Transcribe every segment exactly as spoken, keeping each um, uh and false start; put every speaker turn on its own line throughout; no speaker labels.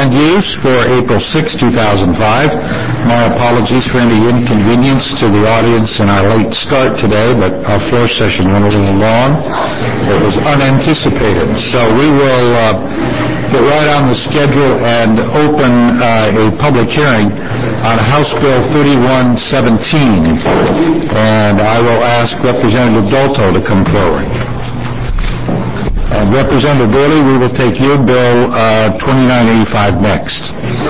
permitted use for April sixth, two thousand five. My apologies for any inconvenience to the audience in our late start today, but our floor session went a little long. It was unanticipated. So we will uh, get right on the schedule and open uh, a public hearing on House Bill thirty-one seventeen. And I will ask Representative Dalto to come forward. And Representative Burley, we will take your bill uh, twenty-nine eighty-five next.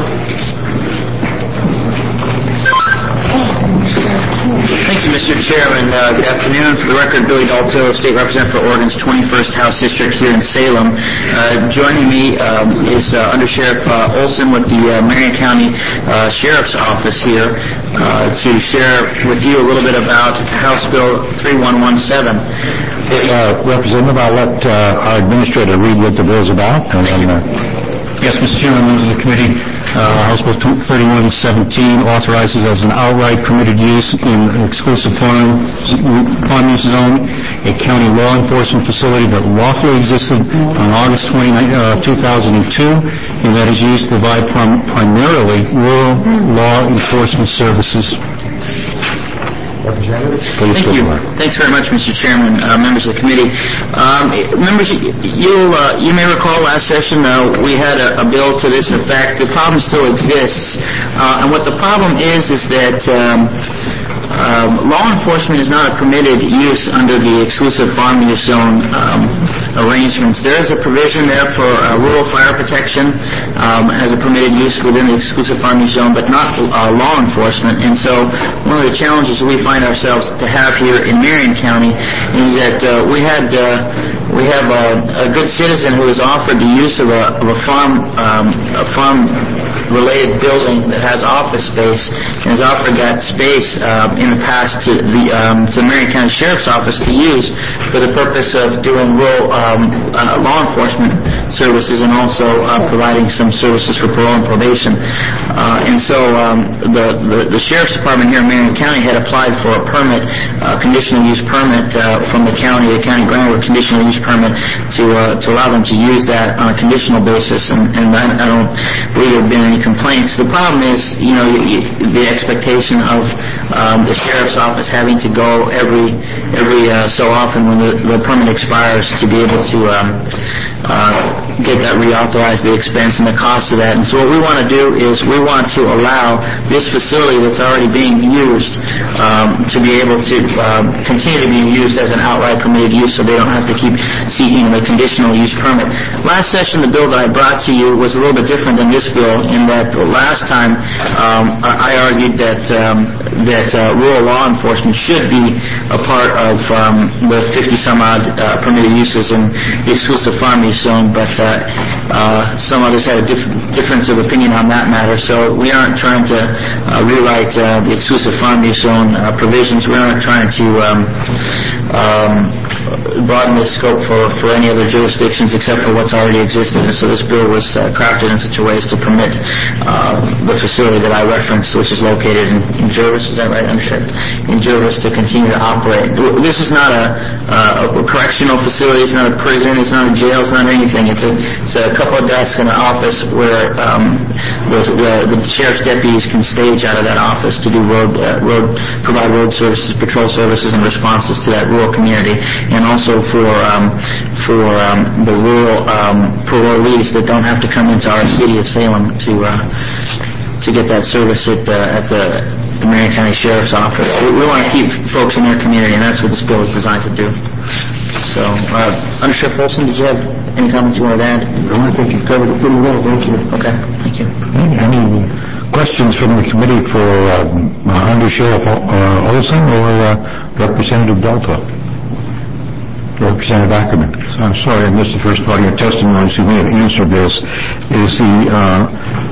Thank you, Mister Chairman. Uh, good afternoon. For the record, Billy Dalto, State Representative for Oregon's twenty-first House District here in Salem. Uh, joining me um, is uh, Under Sheriff uh, Olson with the uh, Marion County uh, Sheriff's Office here uh, to share with you a little bit about House Bill thirty-one seventeen.
Uh, Representative, I'll let uh, our administrator read what the bill is about. And then, uh...
Yes, Mister Chairman, members of the committee, uh, House Bill thirty-one seventeen authorizes as an outright permitted use in an exclusive farm, farm use zone a county law enforcement facility that lawfully existed on August twentieth, two thousand two, and that is used to provide prim- primarily rural law enforcement services.
Representative, please.
Thank you. Thanks very much, Mister Chairman, uh, members of the committee. Um, members, you uh, you may recall last session uh, we had a, a bill to this effect. The problem still exists, uh, and what the problem is is that um, um, law enforcement is not a permitted use under the exclusive farm use zone um, arrangements. There is a provision there for uh, rural fire protection um, as a permitted use within the exclusive farm use zone, but not uh, law enforcement. And so one of the challenges we find ourselves to have here in Marion County is that uh, we had uh, we have a, a good citizen who was offered the use of a, of a farm um, a farm related building that has office space and has offered that space um, in the past to the um, to the Marion County Sheriff's Office to use for the purpose of doing rural um, uh, law enforcement services and also uh, providing some services for parole and probation. Uh, and so um, the, the the Sheriff's Department here in Marion County had applied for a permit, uh, conditional use permit uh, from the county. The county granted a conditional use permit to uh, to allow them to use that on a conditional basis, and, and I, I don't believe there have been any complaints. The problem is, you know, you, the expectation of um, the Sheriff's Office having to go every every uh, so often when the, the permit expires to be able to um, uh, get that reauthorized, the expense and the cost of that. And so what we want to do is we want to allow this facility that's already being used um, to be able to um, continue to be used as an outright permitted use, so they don't have to keep seeking the conditional use permit. Last session, the bill that I brought to you was a little bit different than this bill in that the last time um, I argued that um, that uh, rural law enforcement should be a part of um, the fifty some odd uh, permitted uses in the exclusive farm use zone, but uh, uh, some others had a diff- difference of opinion on that matter. So we aren't trying to uh, rewrite uh, the exclusive farm use zone uh, provisions. We aren't trying to um, um, broaden the scope for, for any other jurisdictions except for what's already existed. And so this bill was uh, crafted in such a way as to permit uh, the facility that I referenced, which is located in, in Jervis, is that right, Undersheriff? In Jervis, to continue to operate. This is not a, a correctional facility, it's not a prison, it's not a jail, it's not anything. It's a, it's a couple of desks in an office where um, the, the, the sheriff's deputies can stage out of that office to do road, uh, road, provide road services, patrol services, and responses to that rural community, and also for um, for um, the rural um, parolees that don't have to come into our city of Salem to uh, to get that service at uh, at the, the Marion County Sheriff's Office. We, we want to keep folks in their community, and that's what this bill is designed to do. So, uh, Under Sheriff Olson, did you have any comments you wanted to add?
No, I think you covered it pretty well. Thank you.
Okay, thank you.
Any questions from the committee for um, uh, Under Sheriff uh, Olson or uh, Representative Dalto? Representative Ackerman.
I'm sorry I missed the first part of your testimony, so you may have answered this. Is the uh,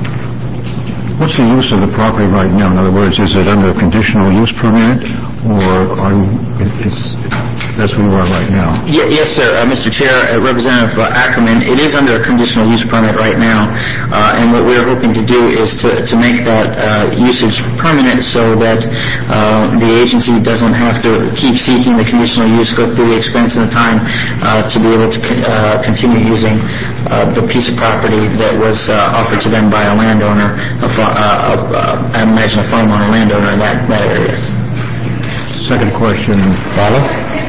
what's the use of the property right now? In other words, is it under a conditional use permit, or are you, it's that's where you are right now?
Ye- Yes, sir. Uh, Mister Chair, uh, Representative uh, Ackerman, it is under a conditional use permit right now, uh, and what we're hoping to do is to, to make that uh, usage permanent so that uh, the agency doesn't have to keep seeking the conditional use, go through the expense and the time uh, to be able to co- uh, continue using uh, the piece of property that was uh, offered to them by a landowner, a fa- uh, uh, I imagine a farm owner, landowner in that, that area.
Second question.
Follow?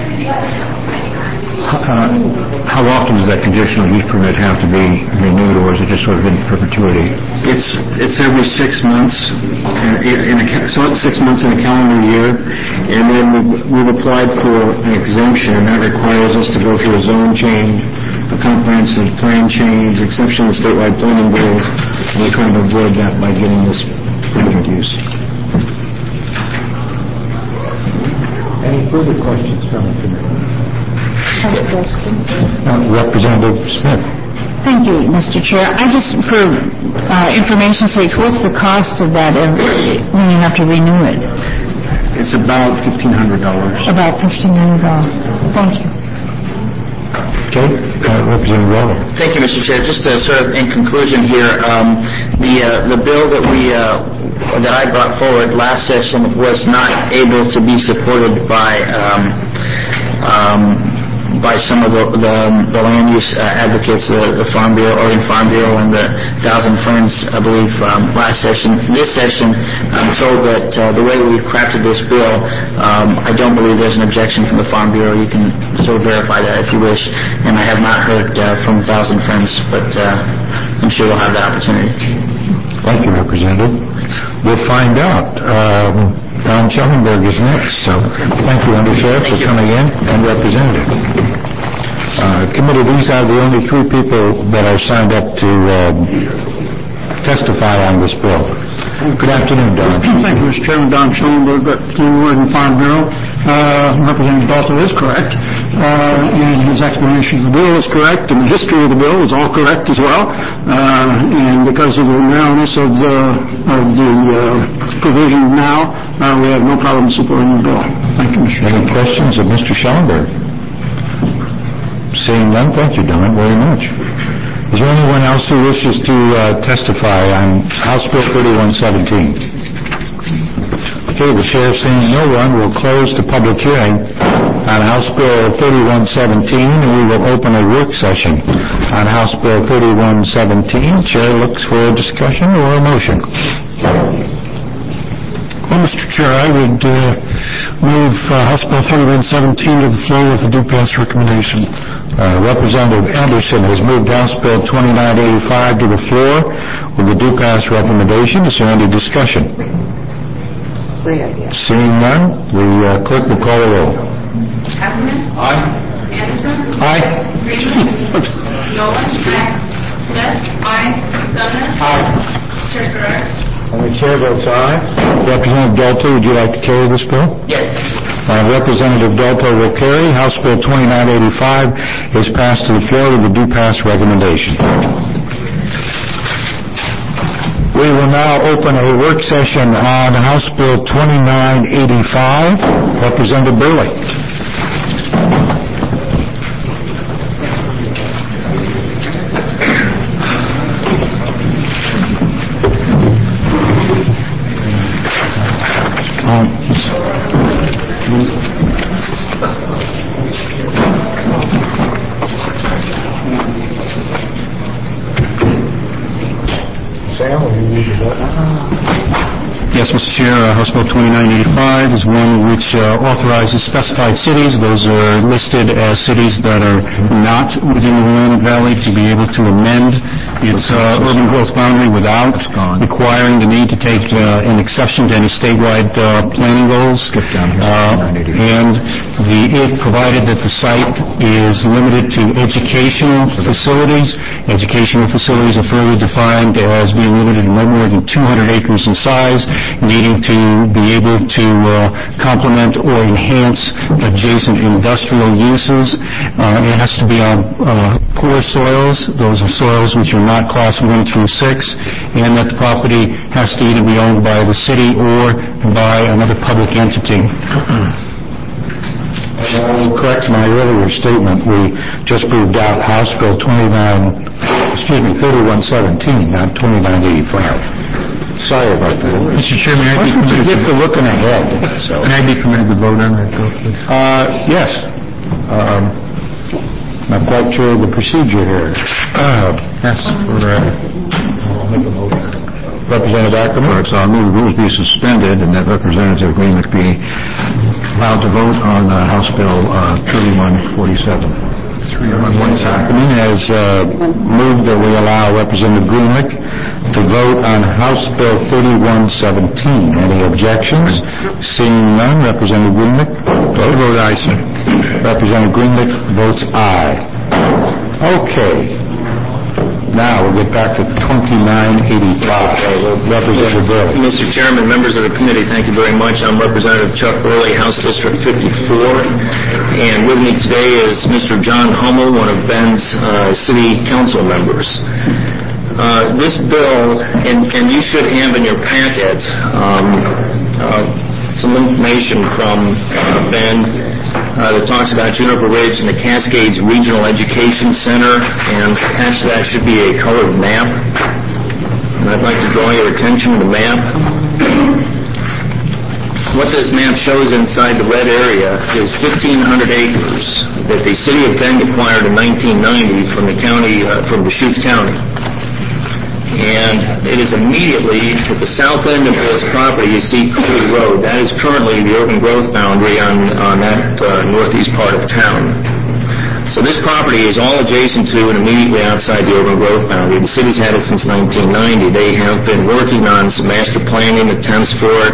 Uh, how often does that conditional use permit have to be renewed, or is it just sort of in perpetuity?
It's it's every six months, uh, in a, ca- so it's six months in a calendar year, and then we've, we've applied for an exemption, and that requires us to go through a zone change, a comprehensive plan change, exception to statewide planning rules, and we're trying to avoid that by getting this permitted use.
Any further questions from the committee?
I have a question.
Uh, Representative Smith.
Thank you, Mister Chair. I just, for uh, information sakes, what's the cost of that every, when you have to renew it?
It's about fifteen hundred dollars.
About fifteen hundred dollars. Thank you.
Okay. Uh, Representative Waller.
Thank you, Mister Chair. Just uh, sort of in conclusion here, um, the uh, the bill that we uh, that I brought forward last session was not able to be supported by um, um, by some of the the, the land use uh, advocates, uh, the Farm Bureau, Oregon Farm Bureau, and the Thousand Friends, I believe, um, last session. This session, I'm told that uh, the way we've crafted this bill, um, I don't believe there's an objection from the Farm Bureau. You can sort of verify that if you wish. And I have not heard uh, from Thousand Friends, but uh, I'm sure we'll have that opportunity.
Thank you, Representative. We'll find out. Um, Don Schellenberg is next, so thank you, Undersheriff, for coming in, and Representative. Uh, committee, these are the only three people that are signed up to um, testify on this bill. Good afternoon, Don.
Thank you, Mister Chairman. Don Schellenberg, the Oregon Farm Bureau. Uh, Representative Dalton is correct, uh, and his explanation of the bill is correct, and the history of the bill is all correct as well. Uh, and because of the narrowness of the of the uh, provision now, uh, we have no problem supporting the bill. Thank you, Mister
Any
Chairman.
questions of Mister Schellenberg? Seeing none, thank you, Don, very much. Is there anyone else who wishes to uh, testify on House Bill thirty-one seventeen? Okay, the chair seeing no one will close the public hearing on House Bill thirty-one seventeen, and we will open a work session on House Bill thirty-one seventeen. Chair looks for a discussion or a motion.
Well, Mister Chair, I would uh, move uh, House Bill thirty-one seventeen to the floor with a due pass recommendation.
Uh, Representative Anderson has moved House Bill twenty-nine eighty-five to the floor with a due pass recommendation. Is there any discussion?
Great idea.
Seeing none, the uh, clerk will call the roll.
Ackerman?
Aye.
Anderson?
Aye.
Freeman? Nolan? Aye. Smith? Aye. Sumner?
Aye.
Chair Guerrero?
And the chair votes aye. Representative Dalto, would you like to carry this bill?
Yes.
Uh, Representative Dalto will carry. House Bill twenty-nine eighty-five is passed to the floor with a due pass recommendation. We will now open a work session on House Bill twenty-nine eighty-five. Representative Burley. Sam, will you read the bill?
Yes, Mister Chair, uh, House Bill twenty-nine eighty-five is one which uh, authorizes specified cities. Those are listed as cities that are not within the Willamette Valley to be able to amend its uh, urban growth boundary without requiring the need to take uh, an exception to any statewide uh, planning goals.
Skip down here.
Uh, and the, it provided that the site is limited to educational facilities. Educational facilities are further defined as being limited to no more than two hundred acres in size, needing to be able to uh, complement or enhance adjacent industrial uses. Uh, it has to be on uh, poor soils. Those are soils which are not class one through six, and that the property has to either be owned by the city or by another public entity.
I'll correct my earlier statement. We just moved out House Bill twenty-nine, excuse me, thirty-one seventeen, not twenty-nine eighty-five. Sorry about that.
Mister Chairman, I
Why
think
don't you get to looking ahead? So.
Can I be permitted to vote on that, though, please?
Uh, yes. Um, not quite sure of the procedure here. Uh,
Yes. For, uh,
Representative Ackerman?
So I move the rules be suspended and that Representative Greenlick be allowed to vote on uh, House Bill uh, thirty-one forty-seven.
Ackerman has uh, moved that we allow Representative Greenlick to vote on House Bill thirty-one seventeen. Any objections? Seeing none, Representative Greenlick? Vote aye, sir. Representative Greenlick votes aye. Okay. Now we'll get back to twenty-nine eighty-five. Representative Burley.
Mister Chairman, members of the committee, thank you very much. I'm Representative Chuck Burley, House District fifty-four, and with me today is Mister John Hummel, one of Bend's uh, city council members. Uh, this bill, and, and you should have in your packet um, uh, some information from uh, Bend Uh, that talks about Juniper Ridge and the Cascades Regional Education Center, and attached to that should be a colored map. And I'd like to draw your attention to the map. What this map shows inside the red area is fifteen hundred acres that the city of Bend acquired in nineteen ninety from the county, uh, from Deschutes County. And it is immediately at the south end of this property, you see Cooley Road. That is currently the urban growth boundary on, on that uh, northeast part of town. So this property is all adjacent to and immediately outside the urban growth boundary. The city's had it since nineteen ninety. They have been working on some master planning attempts for it.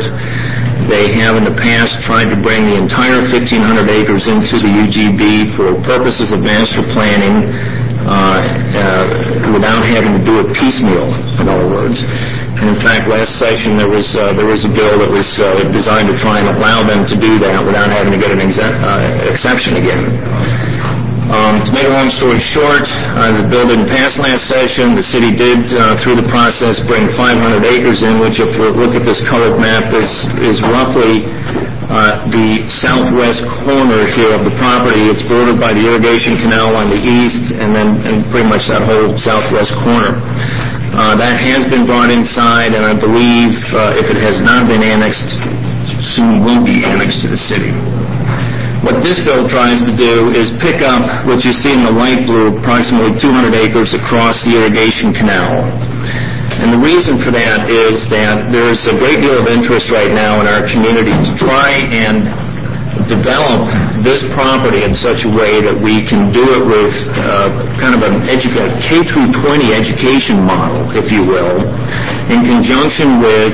They have in the past tried to bring the entire fifteen hundred acres into the U G B for purposes of master planning. Uh, uh, without having to do it piecemeal, in other words. And in fact, last session there was uh, there was a bill that was uh, designed to try and allow them to do that without having to get an exe- uh, exception again. Um, to make a long story short, uh, the bill didn't pass last session. The city did, uh, through the process, bring five hundred acres in, which, if we look at this colored map, is is roughly Uh, the southwest corner here of the property. It's bordered by the irrigation canal on the east, and then and pretty much that whole southwest corner. Uh, that has been brought inside, and I believe uh, if it has not been annexed, soon will be annexed to the city. What this bill tries to do is pick up what you see in the light blue, approximately two hundred acres across the irrigation canal. And the reason for that is that there's a great deal of interest right now in our community to try and develop this property in such a way that we can do it with uh, kind of an edu- K through twelve education model, if you will, in conjunction with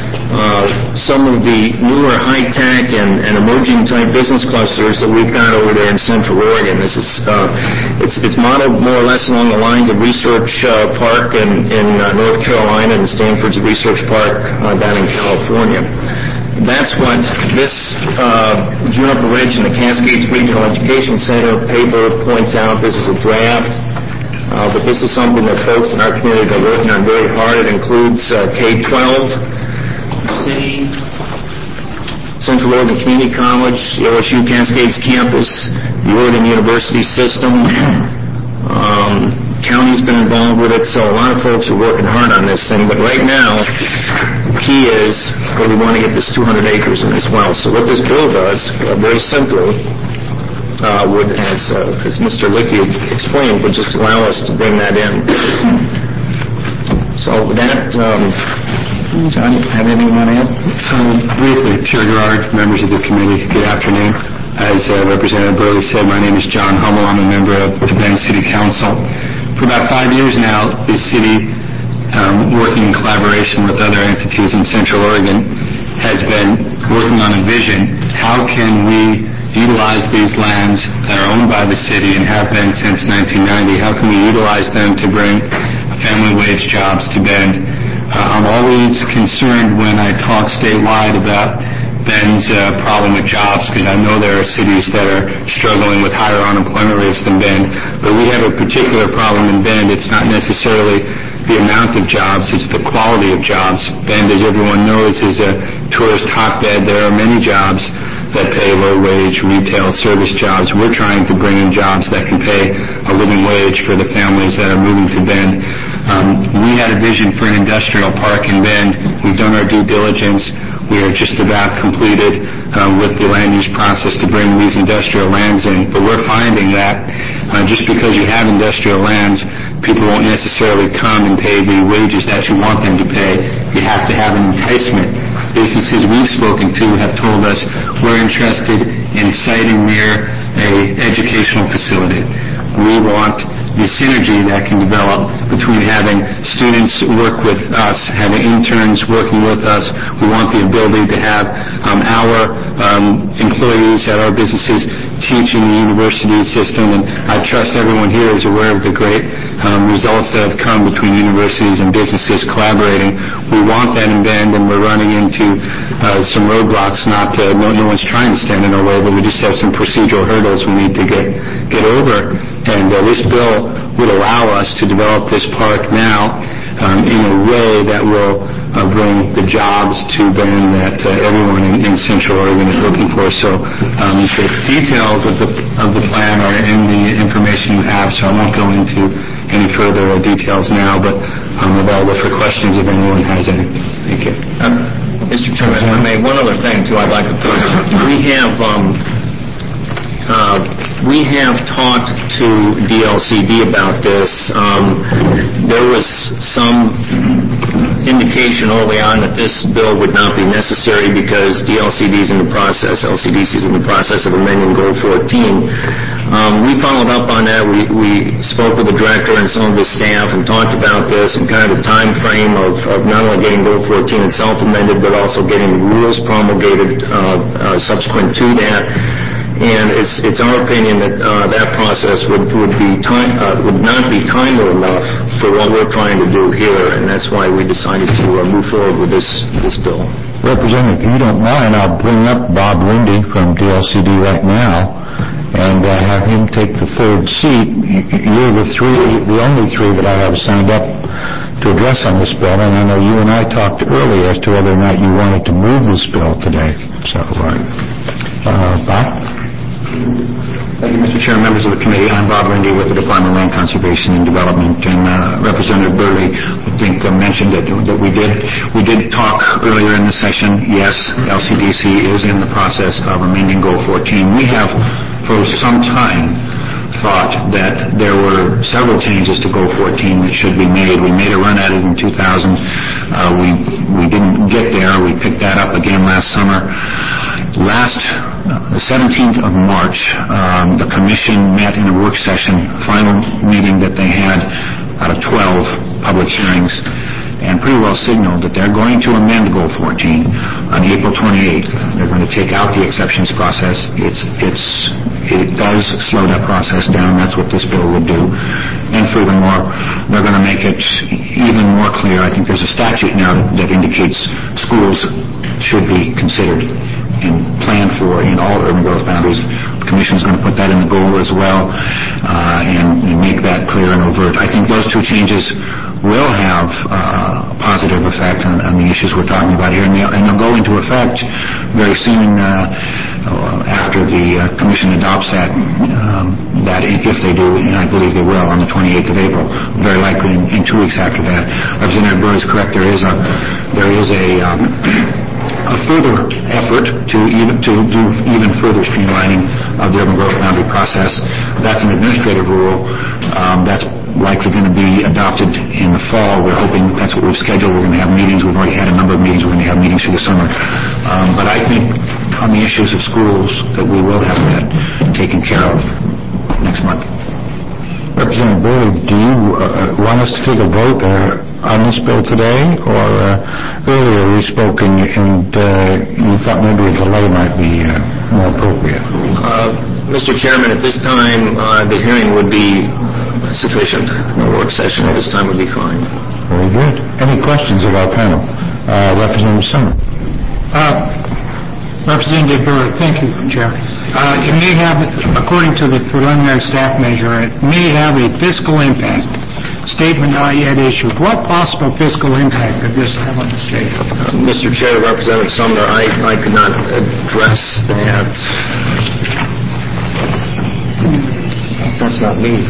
uh, some of the newer high-tech and, and emerging-type business clusters that we've got over there in Central Oregon. This is uh, it's, it's modeled more or less along the lines of Research uh, Park in, in uh, North Carolina and Stanford's Research Park uh, down in California. That's what this uh, Juniper Ridge and the Cascades Regional Education Center paper points out. This is a draft, uh, but this is something that folks in our community are working on very hard. It includes uh, K twelve, City, Central Oregon Community College, the O S U Cascades campus, the Oregon University system. Um, county's been involved with it, so a lot of folks are working hard on this thing. But right now, the key is well, we want to get this two hundred acres in as well. So what this bill does, uh, very simply, uh, would, as uh, as Mister Lickey explained, would just allow us to bring that in. So with that, um, John, have anything you want to add?
Um, briefly, Chair Gerard, members of the committee, good afternoon. As uh, Representative Burley said, my name is John Hummel. I'm a member of the Bend City Council. For about five years now, the city, um, working in collaboration with other entities in Central Oregon, has been working on a vision. How can we utilize these lands that are owned by the city and have been since nineteen ninety? How can we utilize them to bring family wage jobs to Bend? Uh, I'm always concerned when I talk statewide about Bend's uh, problem with jobs, because I know there are cities that are struggling with higher unemployment rates than Bend, but we have a particular problem in Bend. It's not necessarily the amount of jobs, it's the quality of jobs. Bend, as everyone knows, is a tourist hotbed. There are many jobs, that pay low-wage retail service jobs. We're trying to bring in jobs that can pay a living wage for the families that are moving to Bend. Um, we had a vision for an industrial park in Bend. We've done our due diligence. We are just about completed uh, with the land use process to bring these industrial lands in. But we're finding that uh, just because you have industrial lands, people won't necessarily come and pay the wages that you want them to pay. You have to have an enticement. Businesses we've spoken to have told us we're interested in siting near a educational facility. We want the synergy that can develop between having students work with us, having interns working with us. We want the ability to have um, our um, employees at our businesses teach in the university system, and I trust everyone here is aware of the great um, results that have come between universities and businesses collaborating. We want that in Bend, and we're running into uh, some roadblocks. Not uh, no, no one's trying to stand in our way, but we just have some procedural hurdles we need to get get over. And uh, this bill would allow us to develop this park now um, in a way that will uh, bring the jobs to Bend that uh, everyone in, in Central Oregon is looking for. So um, the details of the of the plan are in the information you have, so I won't go into any further uh, details now, but I'm available for questions if anyone has any. Thank you.
Uh, Mister Chairman, if I may, one other thing, too, I'd like to put. We have... Um, Uh, we have talked to D L C D about this. Um, there was some indication early on that this bill would not be necessary because D L C D is in the process, L C D C is in the process of amending Goal fourteen. Um, we followed up on that. We, we spoke with the director and some of his staff and talked about this and kind of the time frame of, of not only getting Goal fourteen itself amended, but also getting the rules promulgated uh, uh, subsequent to that. And it's it's our opinion that uh, that process would would be time uh, would not be timely enough for what we're trying to do here, and that's why we decided to uh, move forward with this this bill.
Representative, if you don't mind, I'll bring up Bob Lindy from D L C D right now and uh, have him take the third seat. You're the three, the only three that I have signed up to address on this bill, and I know you and I talked earlier as to whether or not you wanted to move this bill today. So, uh, uh, Bob?
Thank you, Mister Chair, members of the committee. I'm Bob Lindy with the Department of Land Conservation and Development, and uh, Representative Burley, I think, uh, mentioned that, that we did we did talk earlier in the session. Yes, L C D C is in the process of amending Goal fourteen. We have, for some time, thought that there were several changes to Goal fourteen that should be made. We made a run at it in two thousand. Uh, we we didn't get there. We picked that up again last summer. Last, uh, the seventeenth of March, um, the Commission met in a work session, final meeting that they had out of twelve public hearings, and pretty well signaled that they're going to amend Goal fourteen on April twenty-eighth. They're going to take out the exceptions process. It's, it's, it does slow that process down. That's what this bill would do. And furthermore, they're going to make it even more clear. I think there's a statute now that, that indicates schools should be considered and planned for in all urban growth boundaries. The Commission is going to put that in the goal as well uh, and, and make that clear and overt. I think those two changes will have uh, a positive effect on, on the issues we're talking about here, and they'll, and they'll go into effect very soon uh, after the uh, Commission adopts that, um, that if they do, and I believe they will, on the twenty-eighth of April, very likely in, in two weeks after that. Representative Burr is correct. There is a there is a um, a further effort to even to do even further streamlining of the urban growth boundary process. That's an administrative rule. Um, that's likely going to be adopted in the fall. We're hoping that's what we've scheduled. We're going to have meetings. We've already had a number of meetings. We're going to have meetings through the summer. Um, but I think on the issues of schools that we will have that taken care of next month.
Representative Burley, do you uh, want us to take a vote uh, on this bill today, or uh, earlier we spoke and, and uh, you thought maybe a delay might be uh, more appropriate?
Uh, Mister Chairman, at this time, uh, the hearing would be sufficient. The work session at this time would be fine.
Very good. Any questions of our panel? Uh, Representative Summer.
Uh, Representative Burr, thank you, Chair. Uh, it may have, according to the preliminary staff measure, it may have a fiscal impact statement not yet issued. What possible fiscal impact could this have on the state?
Uh, Mister Chair, Representative Sumner, I, I could not address that. That's not me.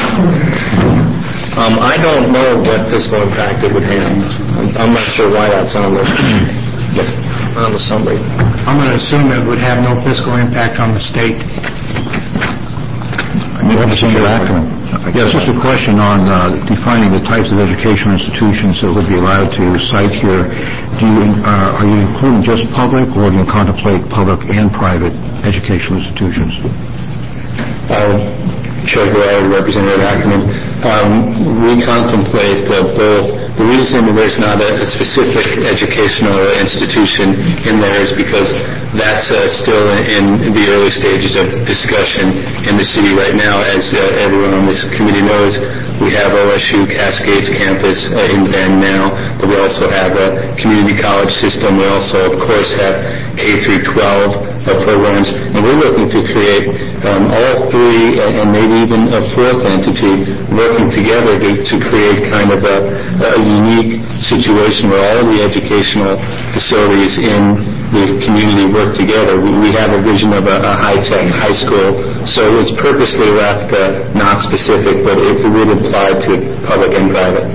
Um, I don't know what fiscal impact it would have. I'm, I'm not sure why that's on the on the summary.
I'm going to assume it would have no fiscal impact on the state.
Representative Ackerman. Yes, just a question on uh, defining the types of educational institutions that would be allowed to cite here. Do you, uh, are you including just public, or do you contemplate public and private educational institutions?
Uh, Chair Guerrero, Representative Ackerman, um, we contemplate uh, both. The reason there's not a, a specific educational institution in there is because that's uh, still in, in the early stages of discussion in the city right now. As uh, everyone on this committee knows, we have O S U Cascades campus uh, in Bend now, but we also have a community college system. We also, of course, have K through twelve uh, programs, and we're looking to create um, all three uh, and maybe even a fourth entity working together to, to create kind of a, a unique situation where all of the educational facilities in the community work together. We, we have a vision of a, a high-tech high school, so it's purposely left uh, not specific, but it, it would apply to public and private.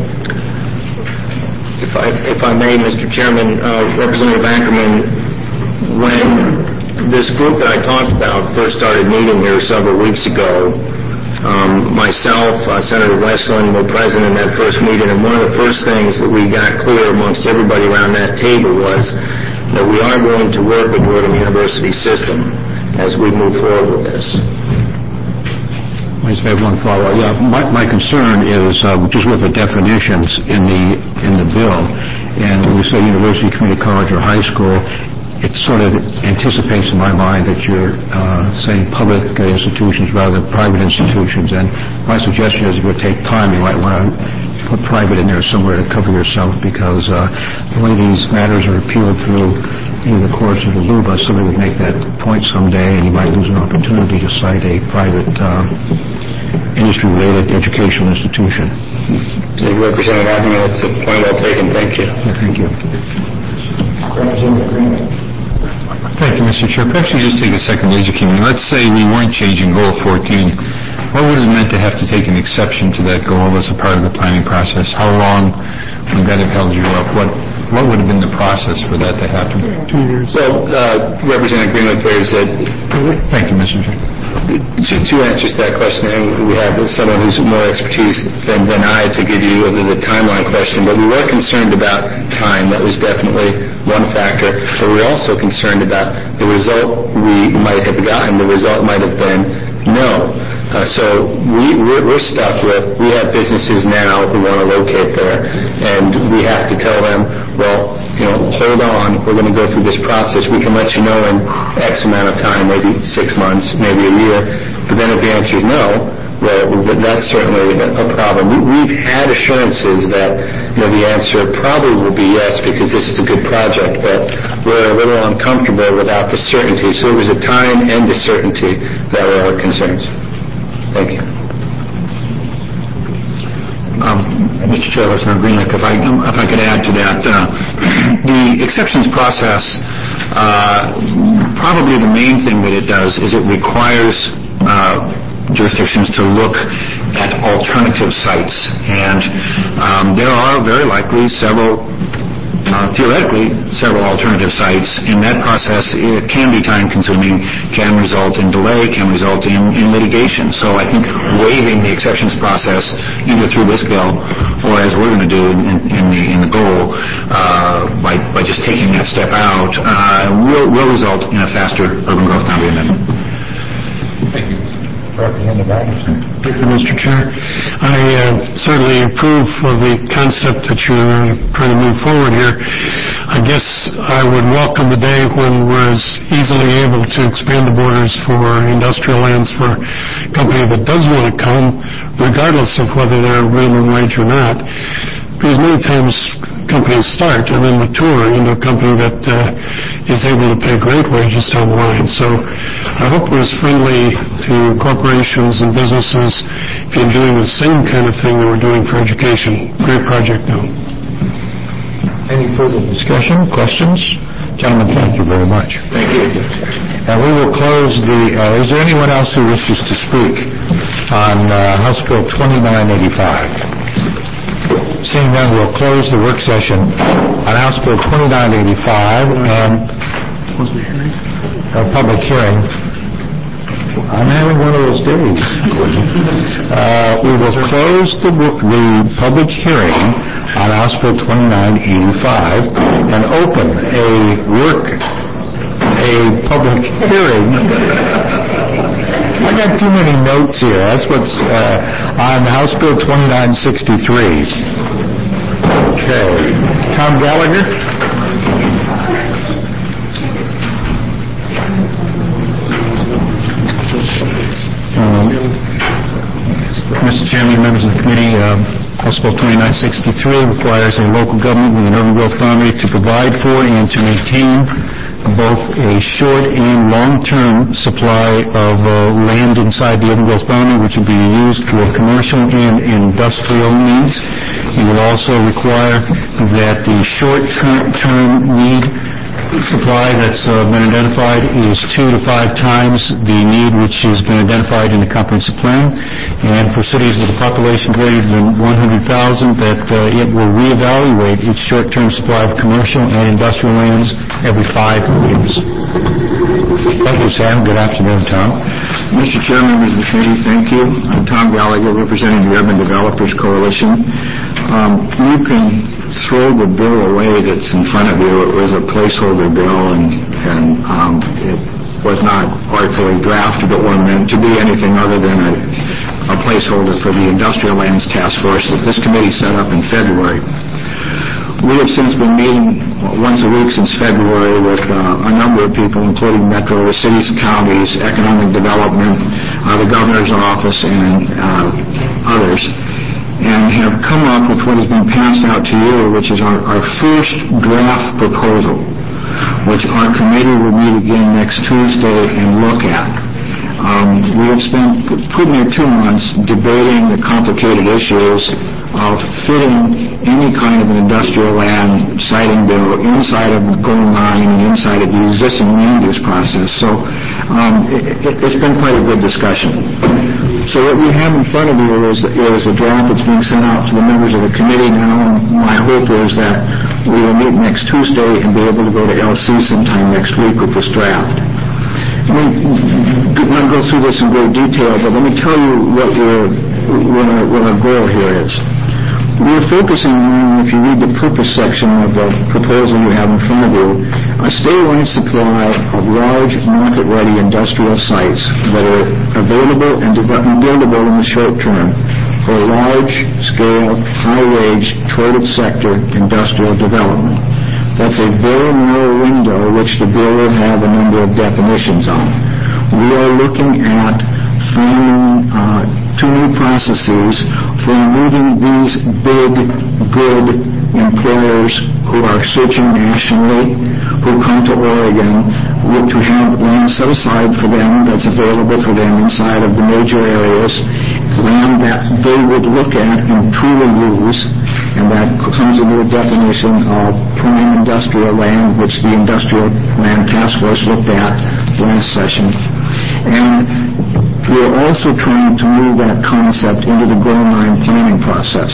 If I, if I may, Mister Chairman, uh, Representative Ackerman, when this group that I talked about first started meeting here several weeks ago, Um, myself, uh, Senator Westland were present in that first meeting, and one of the first things that we got clear amongst everybody around that table was that we are going to work with Wordham University system as we move forward with this.
I just have one follow-up. Yeah, my, my concern is uh, just with the definitions in the in the bill, and when we say university, community college, or high school, it sort of anticipates in my mind that you're uh, saying public uh, institutions rather than private institutions. And my suggestion is, if it would take time, you might want to put private in there somewhere to cover yourself, because uh, the way these matters are appealed through either the courts or the L U B A, somebody would make that point someday, and you might lose an opportunity to cite a private uh, industry-related educational institution.
Representative Ackerman, that's a point well taken. Thank you.
Yeah, thank you.
Representative Greenwood.
Thank you, Mister Chair. Perhaps you just take a second to educate me. Let's say we weren't changing Goal fourteen. What would it have meant to have to take an exception to that goal as a part of the planning process? How long would that have held you up? What what would have been the process for that to happen?
Two years.
Well, uh, Representative Greenwood, there's a...
Thank you, Mister Chair.
Two, two answers to that question. And we have someone who's more expertise than, than I to give you the, the timeline question, but we were concerned about time. That was definitely one factor. But we were also concerned about the result we might have gotten. The result might have been no. Uh, so we, we're, we're stuck with, we have businesses now who want to locate there, and we have to tell them, well, you know, hold on, we're going to go through this process. We can let you know in X amount of time, maybe six months, maybe a year. But then if the answer is no, well, that's certainly a problem. We, we've had assurances that, you know, the answer probably will be yes, because this is a good project, but we're a little uncomfortable without the certainty. So it was a time and the certainty that were our concerns. Thank you.
Um, Mister Chair, Senator Greenlick, if I, if I could add to that, uh, the exceptions process, uh, probably the main thing that it does is it requires uh, jurisdictions to look at alternative sites. And um, there are very likely several Uh, theoretically, several alternative sites, and that process it can be time-consuming, can result in delay, can result in, in litigation. So I think waiving the exceptions process, either through this bill or as we're going to do in, in the in the goal, uh, by by just taking that step out, uh, will will result in a faster urban growth boundary amendment.
Thank you. Representative Anderson.
Thank you, Mister Chair. I uh, certainly approve of the concept that you're trying to move forward here. I guess I would welcome the day when we're as easily able to expand the borders for industrial lands for a company that does want to come, regardless of whether they're minimum wage or not. Because many times companies start and then mature into a company that uh, is able to pay great wages down the line. So I hope we're as friendly to corporations and businesses in doing the same kind of thing that we're doing for education. Great project, though.
Any further discussion, questions? Gentlemen, thank you very much.
Thank you.
And we will close the, uh, is there anyone else who wishes to speak on uh, House Bill twenty-nine eighty-five? Seeing none, we'll close the work session on House Bill twenty-nine eighty-five and our public hearing. I'm having one of those days. Uh, we will close the, the public hearing on House Bill twenty-nine eighty-five and open a work, a public hearing. I got too many notes here. That's what's uh, on House Bill twenty-nine sixty-three. Okay. Tom Gallagher?
Um, Mister Chairman, members of the committee, uh, House Bill twenty-nine sixty-three requires a local government with an urban growth boundary to provide for and to maintain both a short and long-term supply of uh, land inside the urban growth boundary, which will be used for commercial and industrial needs. It will also require that the short-term need supply that's uh, been identified is two to five times the need which has been identified in the comprehensive plan. And for cities with a population greater than one hundred thousand, that uh, it will reevaluate its short-term supply of commercial and industrial lands every five years.
Thank you, Sam. Good afternoon, Tom.
Mister Chairman, members of the committee, thank you. I'm Tom Gallagher, representing the Urban Developers Coalition. Um, you can throw the bill away that's in front of you. It was a placeholder bill, and, and um, it was not artfully drafted or meant to be anything other than a, a placeholder for the Industrial Lands Task Force that this committee set up in February. We have since been meeting once a week since February with uh, a number of people, including Metro, cities, counties, economic development, uh, the governor's office, and uh, others, and have come up with what has been passed out to you, which is our, our first draft proposal, which our committee will meet again next Tuesday and look at. Um, we have spent pretty near two months debating the complicated issues of fitting any kind of an industrial land siting bill inside of the Goal nine and inside of the existing land use process. So um, it, it, it's been quite a good discussion. So what we have in front of you is, is a draft that's being sent out to the members of the committee now. My hope is that we will meet next Tuesday and be able to go to L C sometime next week with this draft. Let me not go through this in great detail, but let me tell you what, we're, what, our, what our goal here is. We're focusing on, if you read the purpose section of the proposal you have in front of you, a statewide supply of large market-ready industrial sites that are available and buildable in the short term for large-scale, high-wage, traded sector industrial development. That's a very narrow window which the bill will have a number of definitions on. We are looking at finding uh, two new processes for moving these big, good employers who are searching nationally, who come to Oregon, to have land set aside for them that's available for them inside of the major areas, land that they would look at and truly use, and that comes into a definition of prime industrial land, which the Industrial Land Task Force looked at last session. And we're also trying to move that concept into the Goal nine planning process.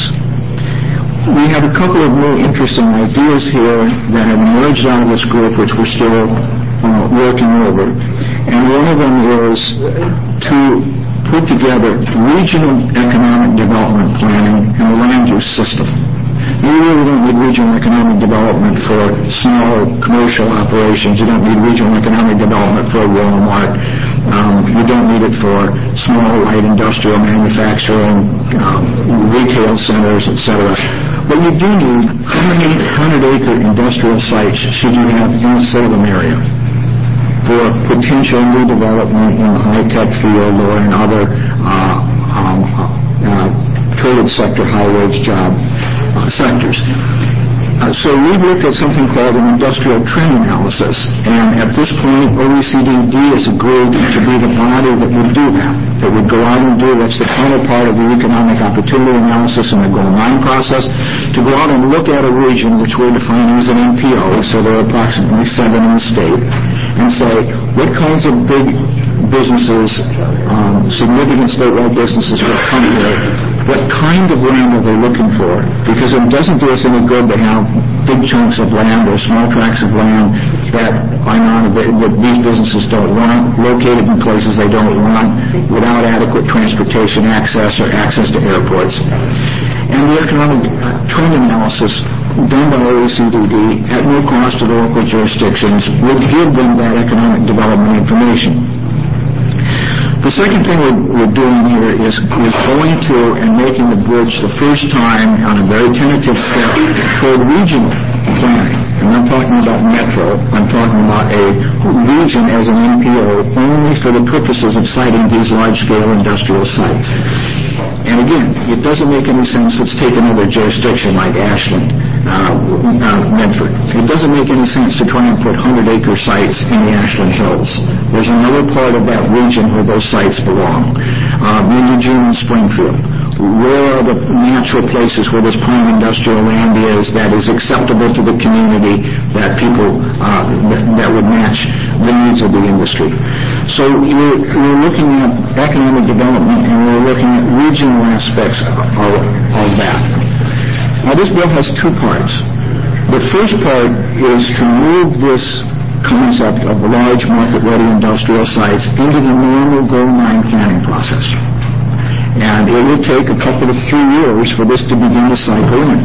We have a couple of really interesting ideas here that have emerged out of this group, which we're still uh, working over. And one of them is to put together regional economic development planning and the land use system. You really don't need regional economic development for small commercial operations. You don't need regional economic development for a Walmart. Um, you don't need it for small, light industrial manufacturing, um, retail centers, et cetera. But you do need how many hundred-acre industrial sites should you have in a Salem area for potential new development in the high-tech field or in other uh, um, uh, traded sector, high-wage job uh, sectors.
Uh, so we look at something called an industrial trend analysis, and at this point, O E C D D has agreed to be the body that would do that, that would go out and do what's the counterpart of the economic opportunity analysis in the gold mine process, to go out and look at a region which we're defining as an N P O, so there are approximately seven in the state, and say, what kinds of big businesses, um, significant statewide businesses will come here, what kind of land are they looking for? Because it doesn't do us any good to have big chunks of land or small tracts of land that are not that these businesses don't want, located in places they don't want, without adequate transportation access or access to airports. And the economic trend analysis done by O E C D D at no cost to the local jurisdictions would give them that economic development information. The second thing we're, we're doing here is, is going to and making the bridge the first time on a very tentative step toward regional planning. I'm not talking about metro. I'm talking about a region as an N P O only for the purposes of siting these large-scale industrial sites. And again, it doesn't make any sense. Let's take another jurisdiction like Ashland, uh, uh, Medford. It doesn't make any sense to try and put hundred-acre sites in the Ashland Hills. There's another part of that region where those sites belong. Uh, Eugene and Springfield. Where are the natural places where this prime industrial land is that is acceptable to the community, that people uh, that, that would match the needs of the industry? So we're, we're looking at economic development, and we're looking at regional aspects of, of that. Now, this bill has two parts. The first part is to move this concept of large market-ready industrial sites into the normal gold mine planning process. And it will take a couple of three years for this to begin to cycle in.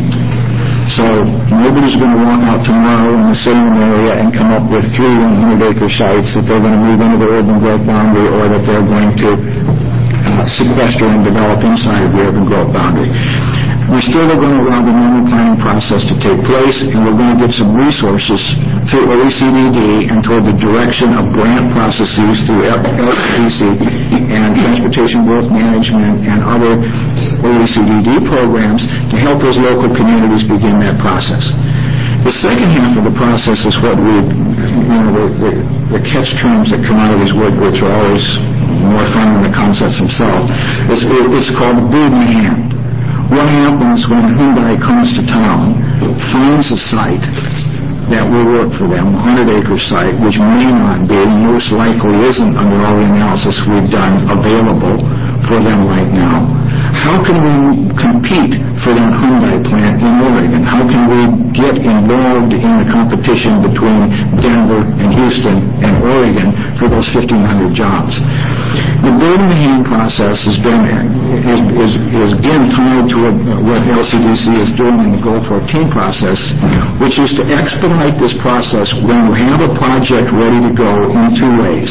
So nobody's going to walk out tomorrow in the same area and come up with three hundred-acre sites that they're going to move into the urban growth boundary, or that they're going to uh, sequester and develop inside of the urban growth boundary. We're still going to allow the normal planning process to take place, and we're going to get some resources through O E C D D and toward the direction of grant processes through L C D C and Transportation Growth Management and other O E C D D programs to help those local communities begin that process. The second half of the process is what we, you know, the, the, the catch terms that come out of these words, which are always more fun than the concepts themselves. It's, it's called bird in hand. What happens when Hyundai comes to town, finds a site that will work for them, a hundred-acre site, which may not be, most likely isn't under all the analysis we've done, available for them right now? How can we compete for that Hyundai plant in Oregon? How can we get involved in the competition between Denver and Houston and Oregon for those fifteen hundred jobs? The bird in the hand process has been is, is, is again tied to what L C D C is doing in the Goal fourteen process, which is to expedite this process when we have a project ready to go in two ways.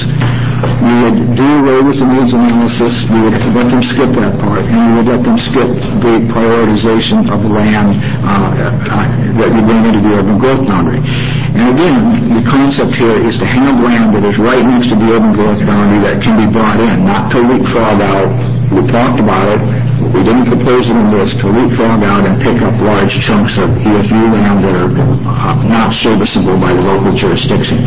We would do away with the needs analysis, we would let them skip that part, and we would let them skip the prioritization of the land uh, uh, that we bring into the urban growth boundary. And again, the concept here is to have land that is right next to the urban growth boundary that can be brought in, not to leapfrog out. We talked about it. We didn't propose it in this, to leapfrog out and pick up large chunks of E F U land that are uh, not serviceable by the local jurisdiction.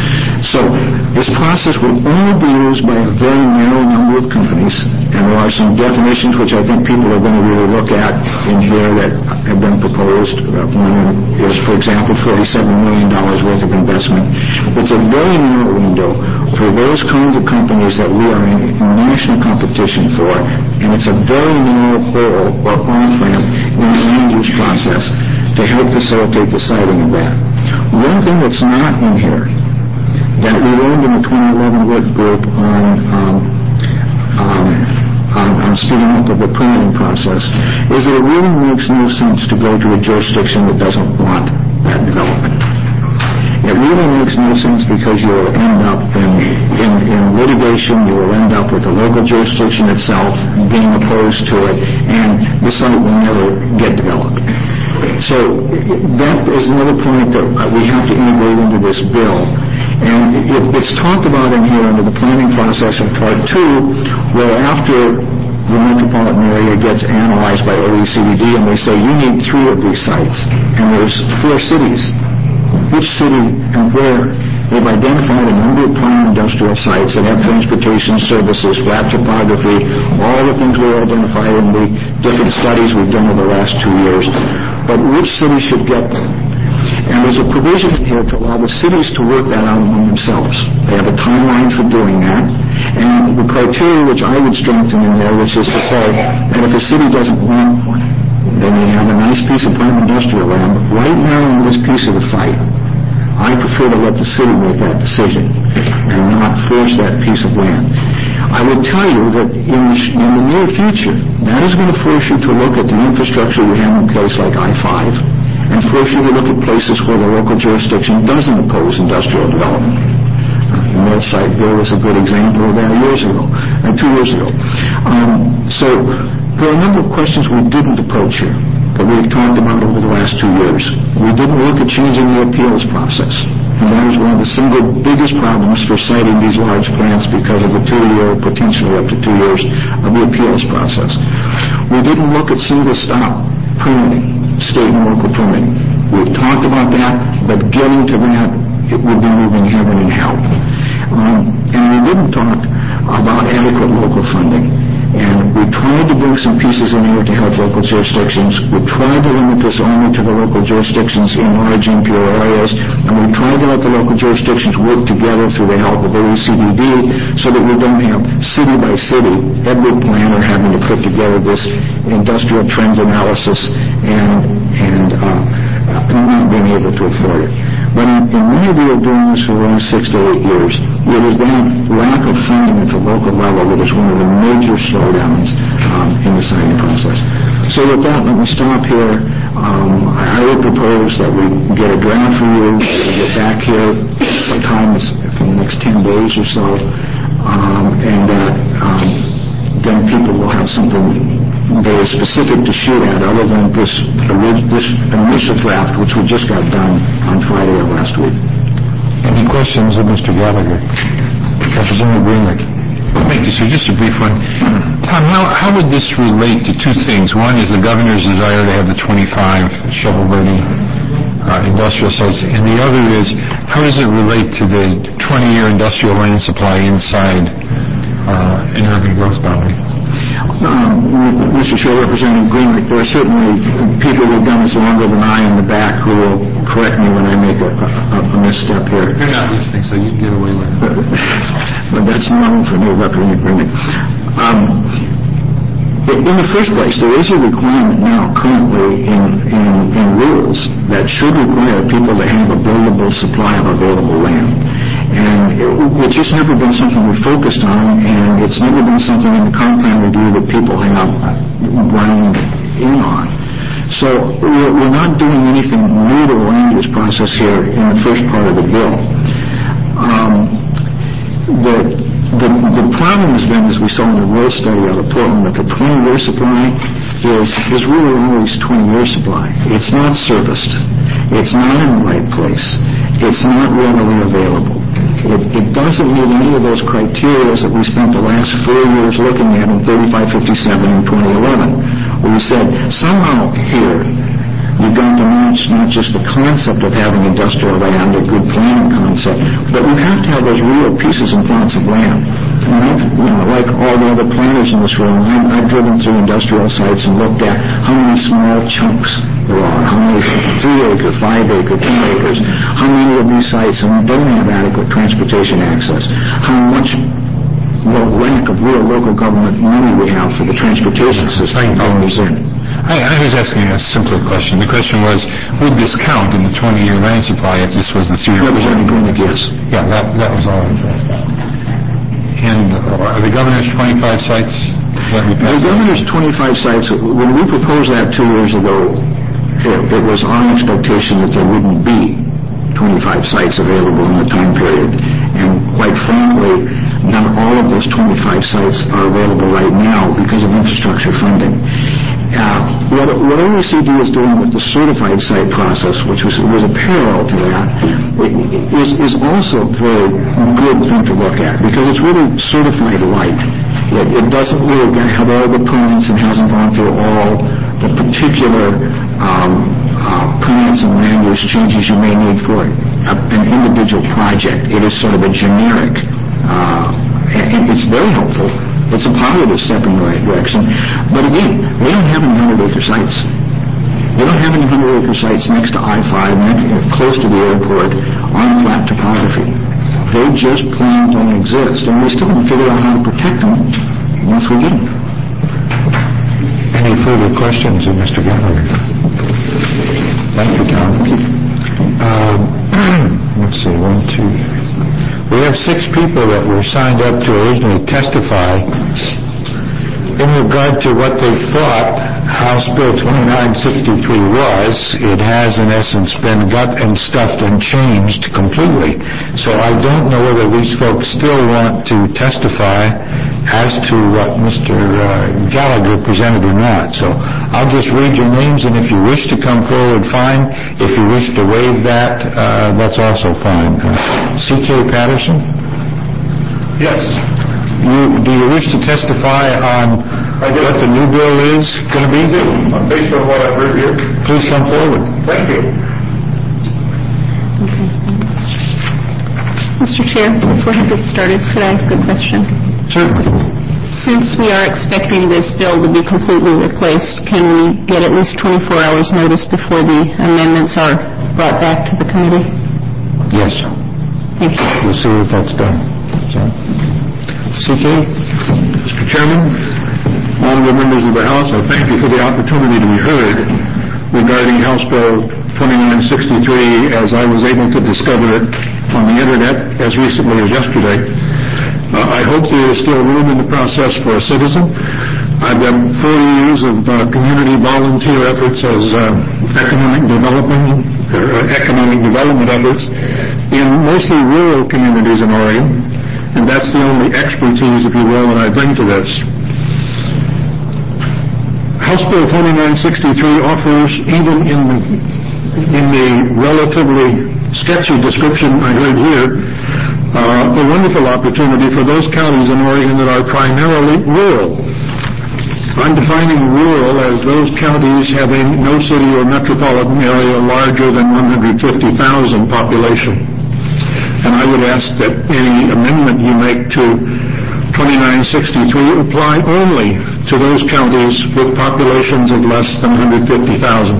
So this process will only be used by a very narrow number of companies, and there are some definitions which I think people are going to really look at in here that have been proposed. Uh, one is, for example, forty-seven million dollars worth of investment. It's a very narrow window for those kinds of companies that we are in national competition for, and it's a very narrow hole or off-ramp in the land use process to help facilitate the siting of that. One thing that's not in here that we learned in the twenty eleven work group on, um, um, on, on speeding up of the permitting process is that it really makes no sense to go to a jurisdiction that doesn't want that development. It really makes no sense because you will end up in, in, in litigation, you will end up with the local jurisdiction itself being opposed to it, and the site will never get developed. So that is another point that we have to integrate into this bill. And it, it's talked about in here under the planning process in part two, where after the metropolitan area gets analyzed by O E C D, and they say, you need three of these sites. And there's four cities. Which city and where? They've identified a number of prime industrial sites that have transportation services, flat topography, all the things we identified in the different studies we've done over the last two years. But which city should get them? And there's a provision here to allow the cities to work that out among themselves. They have a timeline for doing that. And the criteria which I would strengthen in there, which is to say that if a city doesn't want one, they may have a nice piece of prime industrial land. Right now in this piece of the fight, I prefer to let the city make that decision and not force that piece of land. I will tell you that in the, in the near future, that is going to force you to look at the infrastructure we have in place like I five and force you to look at places where the local jurisdiction doesn't oppose industrial development. The Millsite bill was a good example of that years ago, uh, two years ago. Um, so there are a number of questions we didn't approach here that we've talked about over the last two years. We didn't look at changing the appeals process. And that is one of the single biggest problems for citing these large plants because of the two-year, potentially up to two years, of the appeals process. We didn't look at single-stop permitting, state and local permitting. We've talked about that, but getting to that, it would be moving heaven and hell. Um, and we didn't talk about adequate local funding. And we tried to bring some pieces in here to help local jurisdictions. We tried to limit this only to the local jurisdictions in large impure areas. And we tried to let the local jurisdictions work together through the help of O E C D D so that we don't have city by city, every planner having to put together this industrial trends analysis and, and uh, not being able to afford it. But in, in my view of doing this for the last six to eight years, it was that lack of funding at the local level that is one of the major slowdowns um, in the siting process. So with that, let me stop here. Um, I would propose that we get a draft for you, we get back here sometime in the next ten days or so, um, and that um, then people will have something very specific to shoot at other than this, this initial draft, which we just got done on Friday of last week.
Any questions of Mister Gallagher? Representative Greenlee.
Thank you, sir. Just a brief one. Tom, how, how would this relate to two things? One is the governor's desire to have the twenty-five shovel-ready uh, industrial sites, and the other is how does it relate to the twenty-year industrial land supply inside uh, an urban growth boundary?
Um, Mister Chair, Representative Greenlee, there are certainly people who have done this longer than I in the back who will correct me when I make a, a, a misstep here.
You're not listening, so you can get away with it.
But that's normal for me, Representative Greenlee. Um, in the first place, there is a requirement now currently in, in, in rules that should require people to have a buildable supply of available land. And it, it's just never been something we focused on, and it's never been something in the comp plan review that people hang up running in on. So we're, we're not doing anything new to the land use process here in the first part of the bill. Um, the, the, the problem has been, as we saw in the road study out of Portland, that the twenty-year supply is, is really always twenty-year supply. It's not serviced. It's not in the right place. It's not readily available. It, it doesn't meet any of those criteria that we spent the last four years looking at in thirty-five fifty-seven and twenty eleven, where we said, somehow here, you've got to match not just the concept of having industrial land, a good planning concept, but you have to have those real pieces and plots of land. And I've, you know, like all the other planners in this room, I've, I've driven through industrial sites and looked at how many small chunks there are, how many three acre, five acre, ten acres, how many of these sites don't have adequate transportation access, how much well, lack of real local government money we have for the transportation system going in.
I, I was asking a simpler question. The question was, would this count in the twenty-year land supply if this was the three or four?
Yes.
Yeah, that, that was all I was asking. And uh, are the governor's twenty-five sites?
The governor's twenty-five sites, when we proposed that two years ago, it, it was our expectation that there wouldn't be twenty-five sites available in the time period. And quite frankly, not all of those twenty-five sites are available right now because of infrastructure funding. Uh, what, what O E C D is doing with the certified site process, which was, was a parallel to that, is, is also a very good thing to look at because it's really certified right. It, it doesn't really have all the permits and hasn't gone through all the particular um, uh, permits and land use changes you may need for a, an individual project. It is sort of a generic, uh, and it's very helpful. It's a positive step in the right direction. But again, we don't have any hundred-acre sites. We don't have any hundred-acre sites next to I five, close to the airport, on flat topography. They just plain don't exist, and we still haven't figured out how to protect them once we get them.
Any further questions of Mister Gallagher? Thank you, Tom. Um, let's see, one, two. We have six people that were signed up to originally testify in regard to what they thought House Bill twenty-nine sixty-three was. It has, in essence, been gut and stuffed and changed completely. So I don't know whether these folks still want to testify as to what Mister Uh, Gallagher presented or not. So I'll just read your names, and if you wish to come forward, fine. If you wish to waive that, uh, that's also fine. Uh, C K Patterson?
Yes.
You, do you wish to testify on what the new bill is going to be?
Based on what I've heard here.
Please come forward.
Thank you.
Okay, thanks. Mister Chair, before I get started, could I ask a question?
Certainly.
Since we are expecting this bill to be completely replaced, can we get at least twenty-four hours notice before the amendments are brought back to the committee?
Yes.
Thank you.
We'll see if that's done. So. C K?
Mister Chairman, honorable members of the House, I thank you for the opportunity to be heard regarding House Bill twenty-nine sixty-three as I was able to discover it on the Internet as recently as yesterday. Uh, I hope there is still room in the process for a citizen. I've done forty years of uh, community volunteer efforts as uh, economic development, uh, economic development efforts in mostly rural communities in Oregon, and that's the only expertise, if you will, that I bring to this. House Bill twenty-nine sixty-three offers, even in the, in the relatively sketchy description I heard here, uh, a wonderful opportunity for those counties in Oregon that are primarily rural. I'm defining rural as those counties having no city or metropolitan area larger than one hundred fifty thousand population. And I would ask that any amendment you make to twenty-nine sixty-three apply only to those counties with populations of less than one hundred fifty thousand.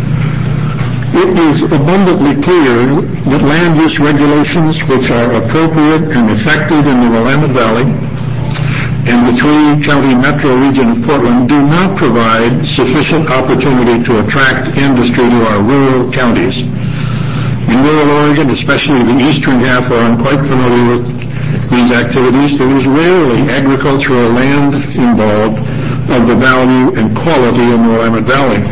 It is abundantly clear that land use regulations which are appropriate and effective in the Willamette Valley and the three-county metro region of Portland do not provide sufficient opportunity to attract industry to our rural counties. In rural Oregon, especially the eastern half, where I'm quite familiar with these activities, there is rarely agricultural land involved of the value and quality in the Willamette Valley.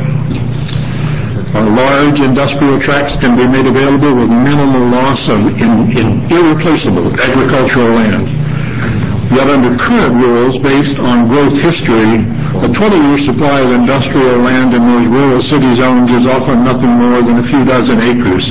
Our large industrial tracts can be made available with minimal loss of in, in irreplaceable agricultural land. Yet under current rules based on growth history, a twenty-year supply of industrial land in those rural city zones is often nothing more than a few dozen acres.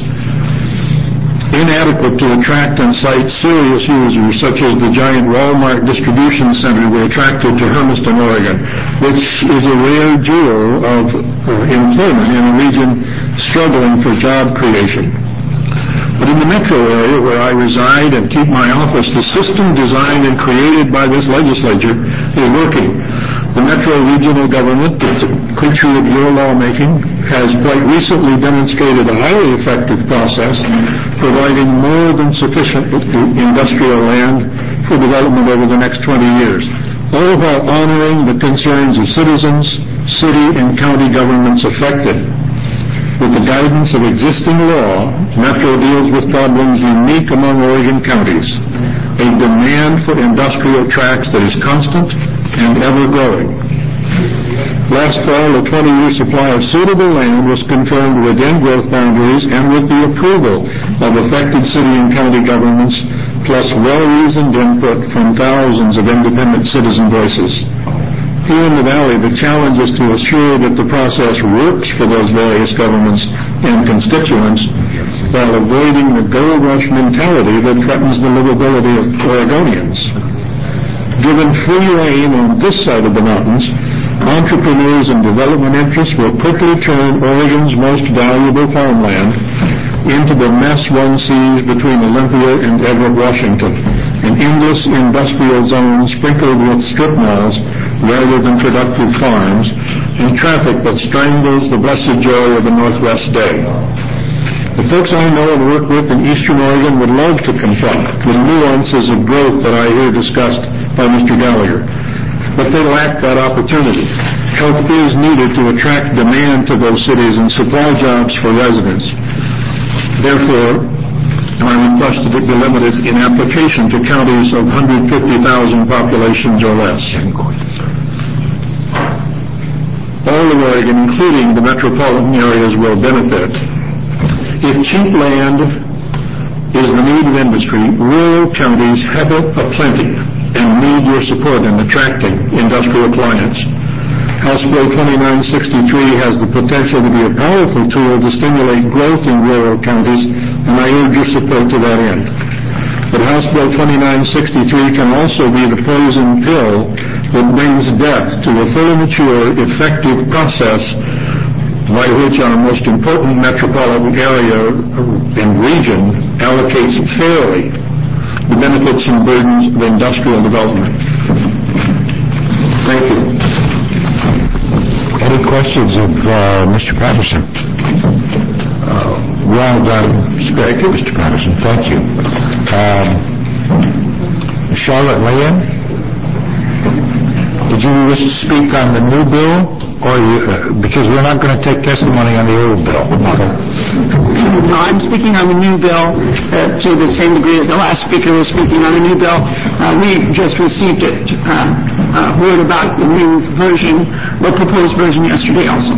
Inadequate to attract and cite serious users such as the giant Walmart distribution center we attracted to Hermiston, Oregon, which is a rare jewel of uh, employment in a region struggling for job creation. But in the metro area where I reside and keep my office, the system designed and created by this legislature is working. The metro regional government, the creature of your lawmaking, has quite recently demonstrated a highly effective process providing more than sufficient industrial land for development over the next twenty years, all while honoring the concerns of citizens, city and county governments affected. With the guidance of existing law, Metro deals with problems unique among Oregon counties, a demand for industrial tracts that is constant and ever-growing. Last fall, a twenty-year supply of suitable land was confirmed within growth boundaries and with the approval of affected city and county governments, plus well-reasoned input from thousands of independent citizen voices. Here in the Valley, the challenge is to assure that the process works for those various governments and constituents while avoiding the gold rush mentality that threatens the livability of Oregonians. Given free rein on this side of the mountains, entrepreneurs and development interests will quickly turn Oregon's most valuable farmland into the mess one sees between Olympia and Everett, Washington, an endless industrial zone sprinkled with strip malls rather than productive farms, and traffic that strangles the blessed joy of a Northwest day. The folks I know and work with in Eastern Oregon would love to confront the nuances of growth that I hear discussed by Mister Gallagher, but they lack that opportunity. Help is needed to attract demand to those cities and supply jobs for residents. Therefore, my request that it be limited in application to counties of one hundred fifty thousand populations or less. All of Oregon, including the metropolitan areas, will benefit. If cheap land is the need of industry, rural counties have it aplenty and need your support in attracting industrial clients. House Bill twenty-nine sixty-three has the potential to be a powerful tool to stimulate growth in rural counties, and I urge your support to that end. But House Bill twenty-nine sixty-three can also be the poison pill that brings death to a fully mature, effective process by which our most important metropolitan area and region allocates fairly the benefits and burdens of industrial development. Thank you.
Any questions of uh, Mister Patterson? Uh, well done. Thank you, Mister Patterson. Thank you. Um, Charlotte Lynn, did you wish to speak on the new bill? Or you, uh, because we're not going to take testimony on the old bill. Okay.
No, I'm speaking on the new bill uh, to the same degree that the last speaker was speaking on the new bill. Uh, we just received it, uh, uh, word about the new version, or proposed version yesterday also.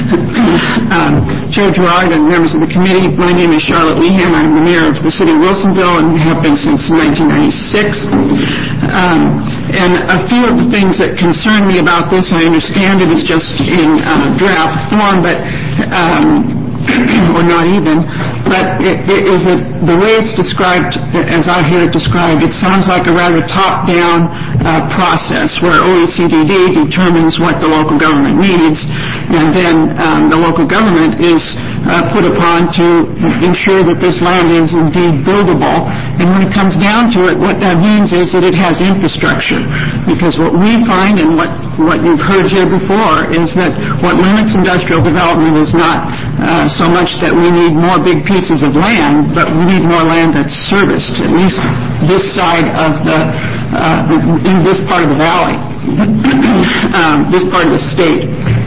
um, Chair Gerard and members of the committee, my name is Charlotte Lehan. I'm the mayor of the city of Wilsonville and have been since nineteen ninety-six. Um, and a few of the things that concern me about this, I understand it is just in uh, draft form, but um, or not even, but it, it is it, the way it's described, as I hear it described, it sounds like a rather top-down uh, process where O E C D D determines what the local government needs, and then um, the local government is uh, put upon to ensure that this land is indeed buildable. And when it comes down to it, what that means is that it has infrastructure, because what we find and what what you've heard here before is that what limits industrial development is not uh, so much that we need more big pieces of land, but we need more land that's serviced, at least this side of the, uh, in this part of the valley, um, this part of the state.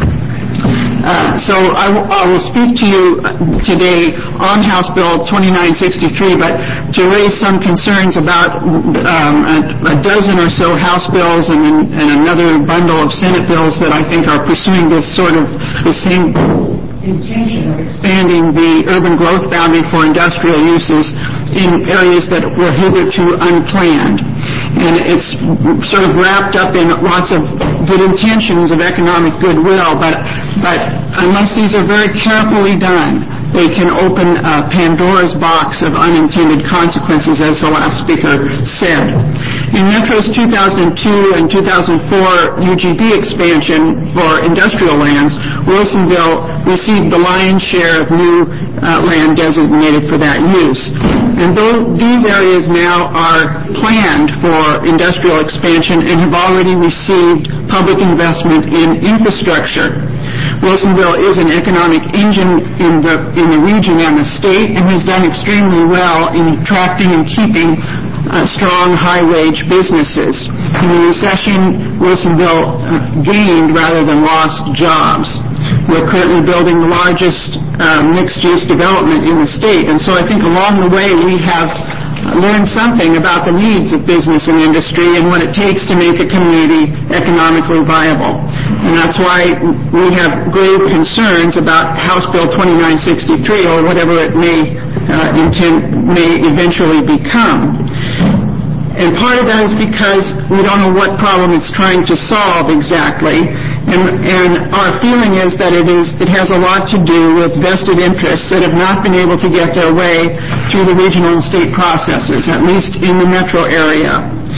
Uh, so I, w- I will speak to you today on House Bill twenty-nine sixty-three, but to raise some concerns about um, a, a dozen or so House bills and, and another bundle of Senate bills that I think are pursuing this sort of the same intention of expanding the urban growth boundary for industrial uses in areas that were hitherto unplanned. And it's sort of wrapped up in lots of good intentions of economic goodwill, but but unless these are very carefully done, they can open uh, Pandora's box of unintended consequences, as the last speaker said. In Metro's two thousand two and two thousand four U G B expansion for industrial lands, Wilsonville received the lion's share of new uh, land designated for that use. And though these areas now are planned for industrial expansion and have already received public investment in infrastructure, Wilsonville is an economic engine in the in the region and the state, and has done extremely well in attracting and keeping uh, strong, high-wage businesses. In the recession, Wilsonville uh, gained rather than lost jobs. We're currently building the largest uh, mixed-use development in the state, and so I think along the way we have learn something about the needs of business and industry and what it takes to make a community economically viable. And that's why we have grave concerns about House Bill twenty-nine sixty-three, or whatever it may uh, intend, may eventually become. And part of that is because we don't know what problem it's trying to solve exactly. And, and our feeling is that it is it has a lot to do with vested interests that have not been able to get their way through the regional and state processes, at least in the metro area.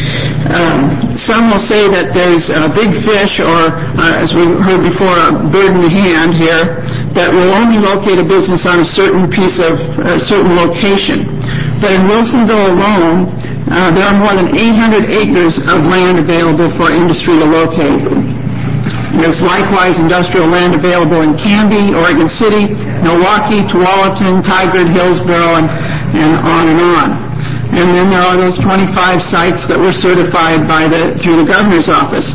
Um, some will say that there's a big fish, or uh, as we heard before, a bird in the hand here, that will only locate a business on a certain piece of a certain location. But in Wilsonville alone, uh, there are more than eight hundred acres of land available for industry to locate. There's likewise industrial land available in Canby, Oregon City, Milwaukee, Tualatin, Tigard, Hillsboro, and, and on and on. And then there are those twenty-five sites that were certified by the through the governor's office.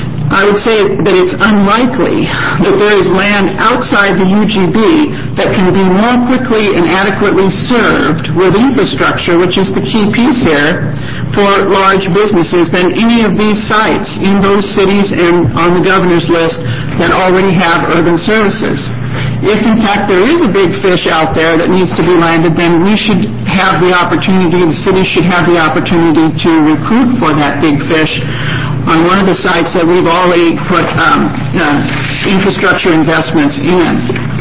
I would say that it's unlikely that there is land outside the U G B that can be more quickly and adequately served with infrastructure, which is the key piece here, for large businesses than any of these sites in those cities and on the governor's list that already have urban services. If, in fact, there is a big fish out there that needs to be landed, then we should have the opportunity, the city should have the opportunity to recruit for that big fish on one of the sites that we've already put um, uh, infrastructure investments in.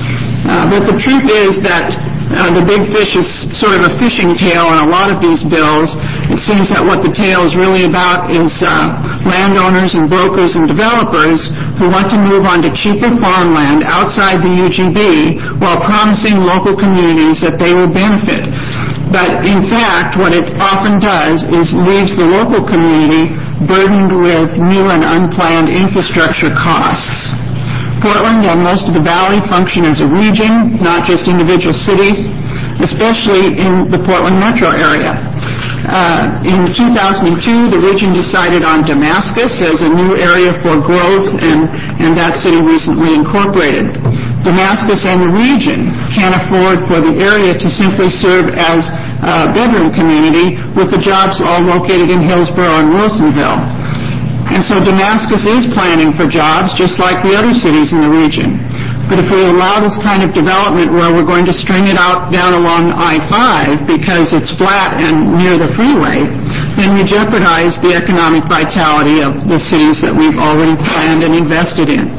Uh, but the truth is that uh, the big fish is sort of a fishing tale on a lot of these bills. It seems that what the tale is really about is uh, landowners and brokers and developers who want to move on to cheaper farmland outside the U G B while promising local communities that they will benefit. But in fact, what it often does is leaves the local community burdened with new and unplanned infrastructure costs. Portland and most of the valley function as a region, not just individual cities, especially in the Portland metro area. Uh, in two thousand two, the region decided on Damascus as a new area for growth, and, and that city recently incorporated. Damascus and the region can't afford for the area to simply serve as a bedroom community with the jobs all located in Hillsboro and Wilsonville. And so Damascus is planning for jobs just like the other cities in the region. But if we allow this kind of development where we're going to string it out down along I five because it's flat and near the freeway, then we jeopardize the economic vitality of the cities that we've already planned and invested in.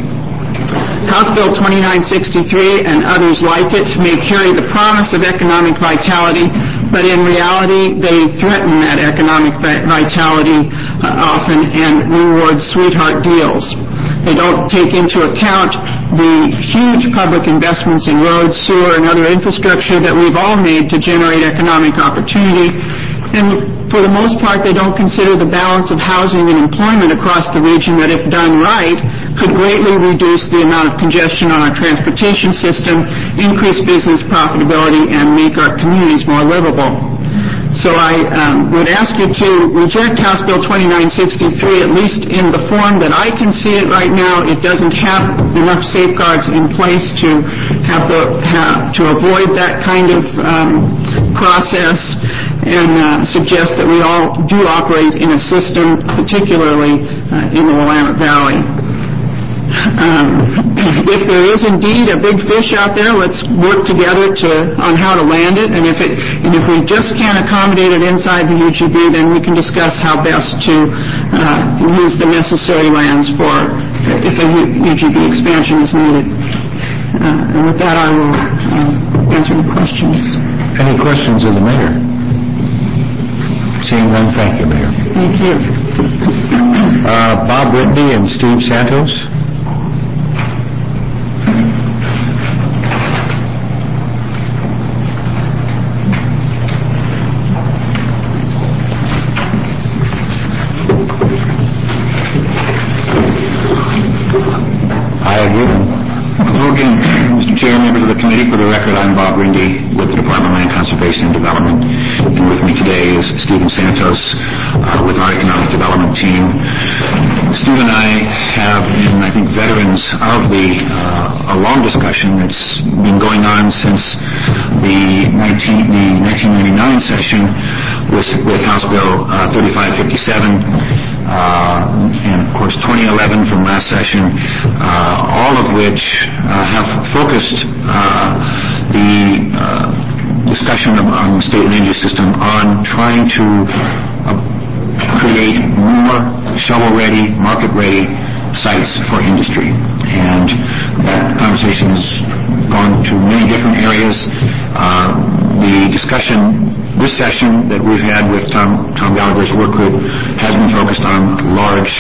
House Bill twenty-nine sixty-three and others like it may carry the promise of economic vitality, but in reality they threaten that economic vitality uh, often and reward sweetheart deals. They don't take into account the huge public investments in roads, sewer, and other infrastructure that we've all made to generate economic opportunity. And for the most part, they don't consider the balance of housing and employment across the region that, if done right, could greatly reduce the amount of congestion on our transportation system, increase business profitability, and make our communities more livable. So I um, would ask you to reject House Bill twenty-nine sixty-three, at least in the form that I can see it right now. It doesn't have enough safeguards in place to have the have, to avoid that kind of um, process, and uh, suggest that we all do operate in a system, particularly uh, in the Willamette Valley. Um, if there is indeed a big fish out there, let's work together to on how to land it. And if it and if we just can't accommodate it inside the U G B, then we can discuss how best to uh, use the necessary lands for if a U G B expansion is needed. Uh, and with that, I will uh, answer the questions.
Any questions of the mayor? Seeing none, thank you, Mayor.
Thank you.
Uh, Bob Rindy and Steve Santos.
Chair, members of the committee, for the record, I'm Bob Rindy with the Department of Land Conservation and Development, and with me today is Stephen Santos uh, with our economic development team. Steve and I have been, I think, veterans of the uh, a long discussion that's been going on since the, nineteen, the nineteen ninety-nine session with, with House Bill uh, thirty-five fifty-seven. Uh, and of course twenty eleven from last session, uh, all of which uh, have focused uh, the uh, discussion of, on the state land use system on trying to uh, create more shovel-ready, market-ready sites for industry. And that conversation has gone to many different areas. Uh, the discussion this session that we've had with Tom, Tom Gallagher's work group has been focused on large,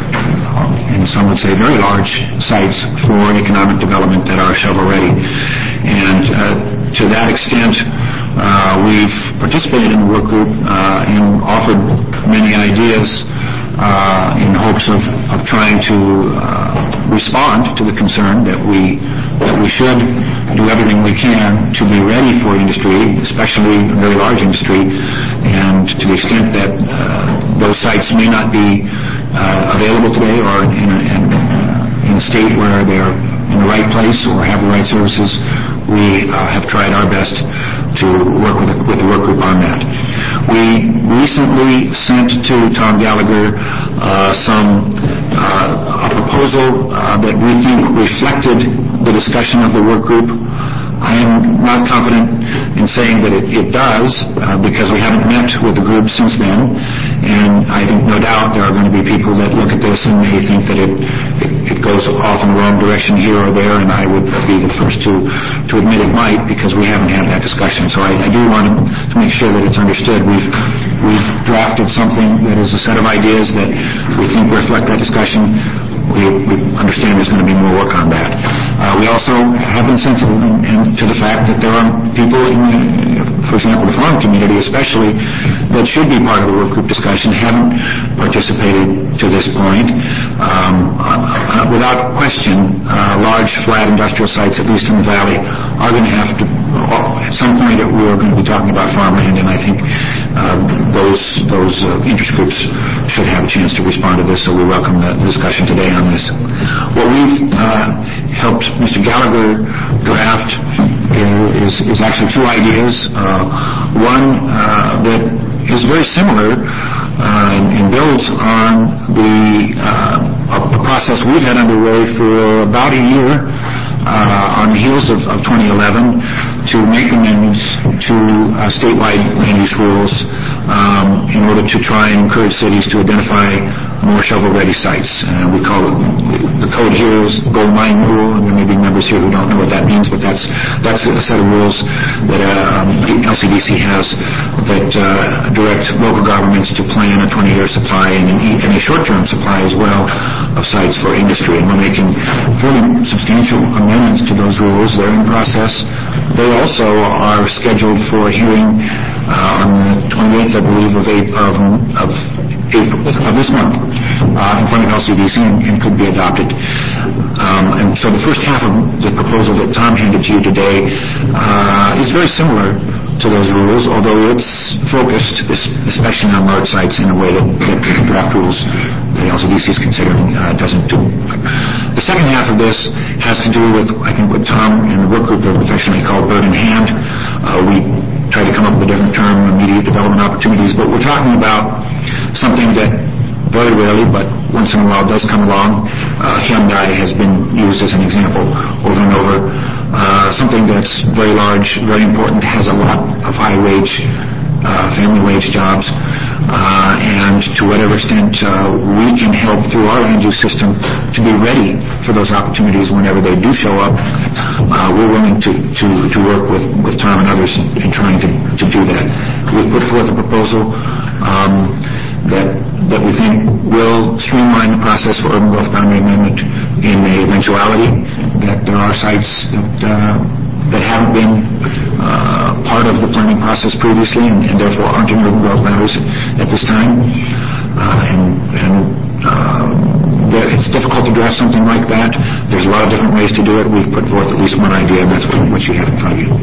and some would say very large, sites for economic development that are shovel-ready. And uh, to that extent, uh, we've participated in the work group uh, and offered many ideas uh, in hopes of, of trying to uh, respond to the concern that we that we should do everything we can to be ready for industry, especially very large industry, and to the extent that uh, those sites may not be uh, available today or in a, in, uh, in a state where they're in the right place or have the right services, we uh, have tried our best to work with the, with the work group on that. We recently sent to Tom Gallagher uh, some uh, a proposal uh, that we think reflected the discussion of the work group. I am not confident in saying that it, it does uh, because we haven't met with the group since then, and I think no doubt there are going to be people that look at this and may think that it, it, it goes off in the wrong direction here or there, and I would be the first to, to admit it might because we haven't had that discussion. So I, I do want to, to make sure that it's understood. We've, we've drafted something that is a set of ideas that we think reflect that discussion. We, we understand there's going to be more work on that. Uh, we also have been sensitive in, in, to the fact that there are people in the, for example, the farm community especially, that should be part of the work group discussion, haven't participated to this point. Um, uh, without question, uh, large, flat industrial sites, at least in the valley, are going to have to, at some point we're going to be talking about farmland, and I think uh, those, those uh, interest groups should have a chance to respond to this, so we welcome the discussion today on this. What we've uh, helped Mister Gallagher draft is, is actually two ideas. Uh, one uh, that is very similar uh, and builds on the uh, a process we've had underway for about a year uh, on the heels of, of twenty eleven to make amendments to uh, statewide land use rules um, in order to try and encourage cities to identify more shovel-ready sites. Uh, we call it, the code here is gold mine rule, and there may be members here who don't know what that means, but that's that's a set of rules that uh, um, L C D C has that uh, direct local governments to plan a twenty-year supply and, an, and a short-term supply as well of sites for industry. And we're making fairly substantial amendments to those rules. They're in process. They also are scheduled for a hearing uh, on the twenty-eighth, I believe, of April, of, of April of this month uh, in front of L C D C and, and could be adopted. Um, and so the first half of the proposal that Tom handed to you today uh, is very similar to those rules, although it's focused especially on large sites in a way that, that the draft rules that L C D C is considering uh, doesn't do. The second half of this has to do with, I think, what Tom and the work group have affectionately called bird in hand. Uh, we tried to come up with a different term, immediate development opportunities, but we're talking about something that very rarely, but once in a while does come along. Uh, Hyundai has been used as an example over and over. Uh, something that's very large, very important, has a lot of high-wage, uh, family wage jobs, uh, and to whatever extent uh, we can help through our land use system to be ready for those opportunities whenever they do show up, uh, we're willing to, to, to work with, with Tom and others in, in trying to, to do that. We've put forth a proposal um, that that we think will streamline the process for urban growth boundary amendment in the eventuality that there are sites that uh, that haven't been uh, part of the planning process previously and, and therefore aren't in urban growth boundaries at this time. Uh, and and uh, there, it's difficult to draft something like that. There's a lot of different ways to do it. We've put forth at least one idea, and that's what, what you have in front of you.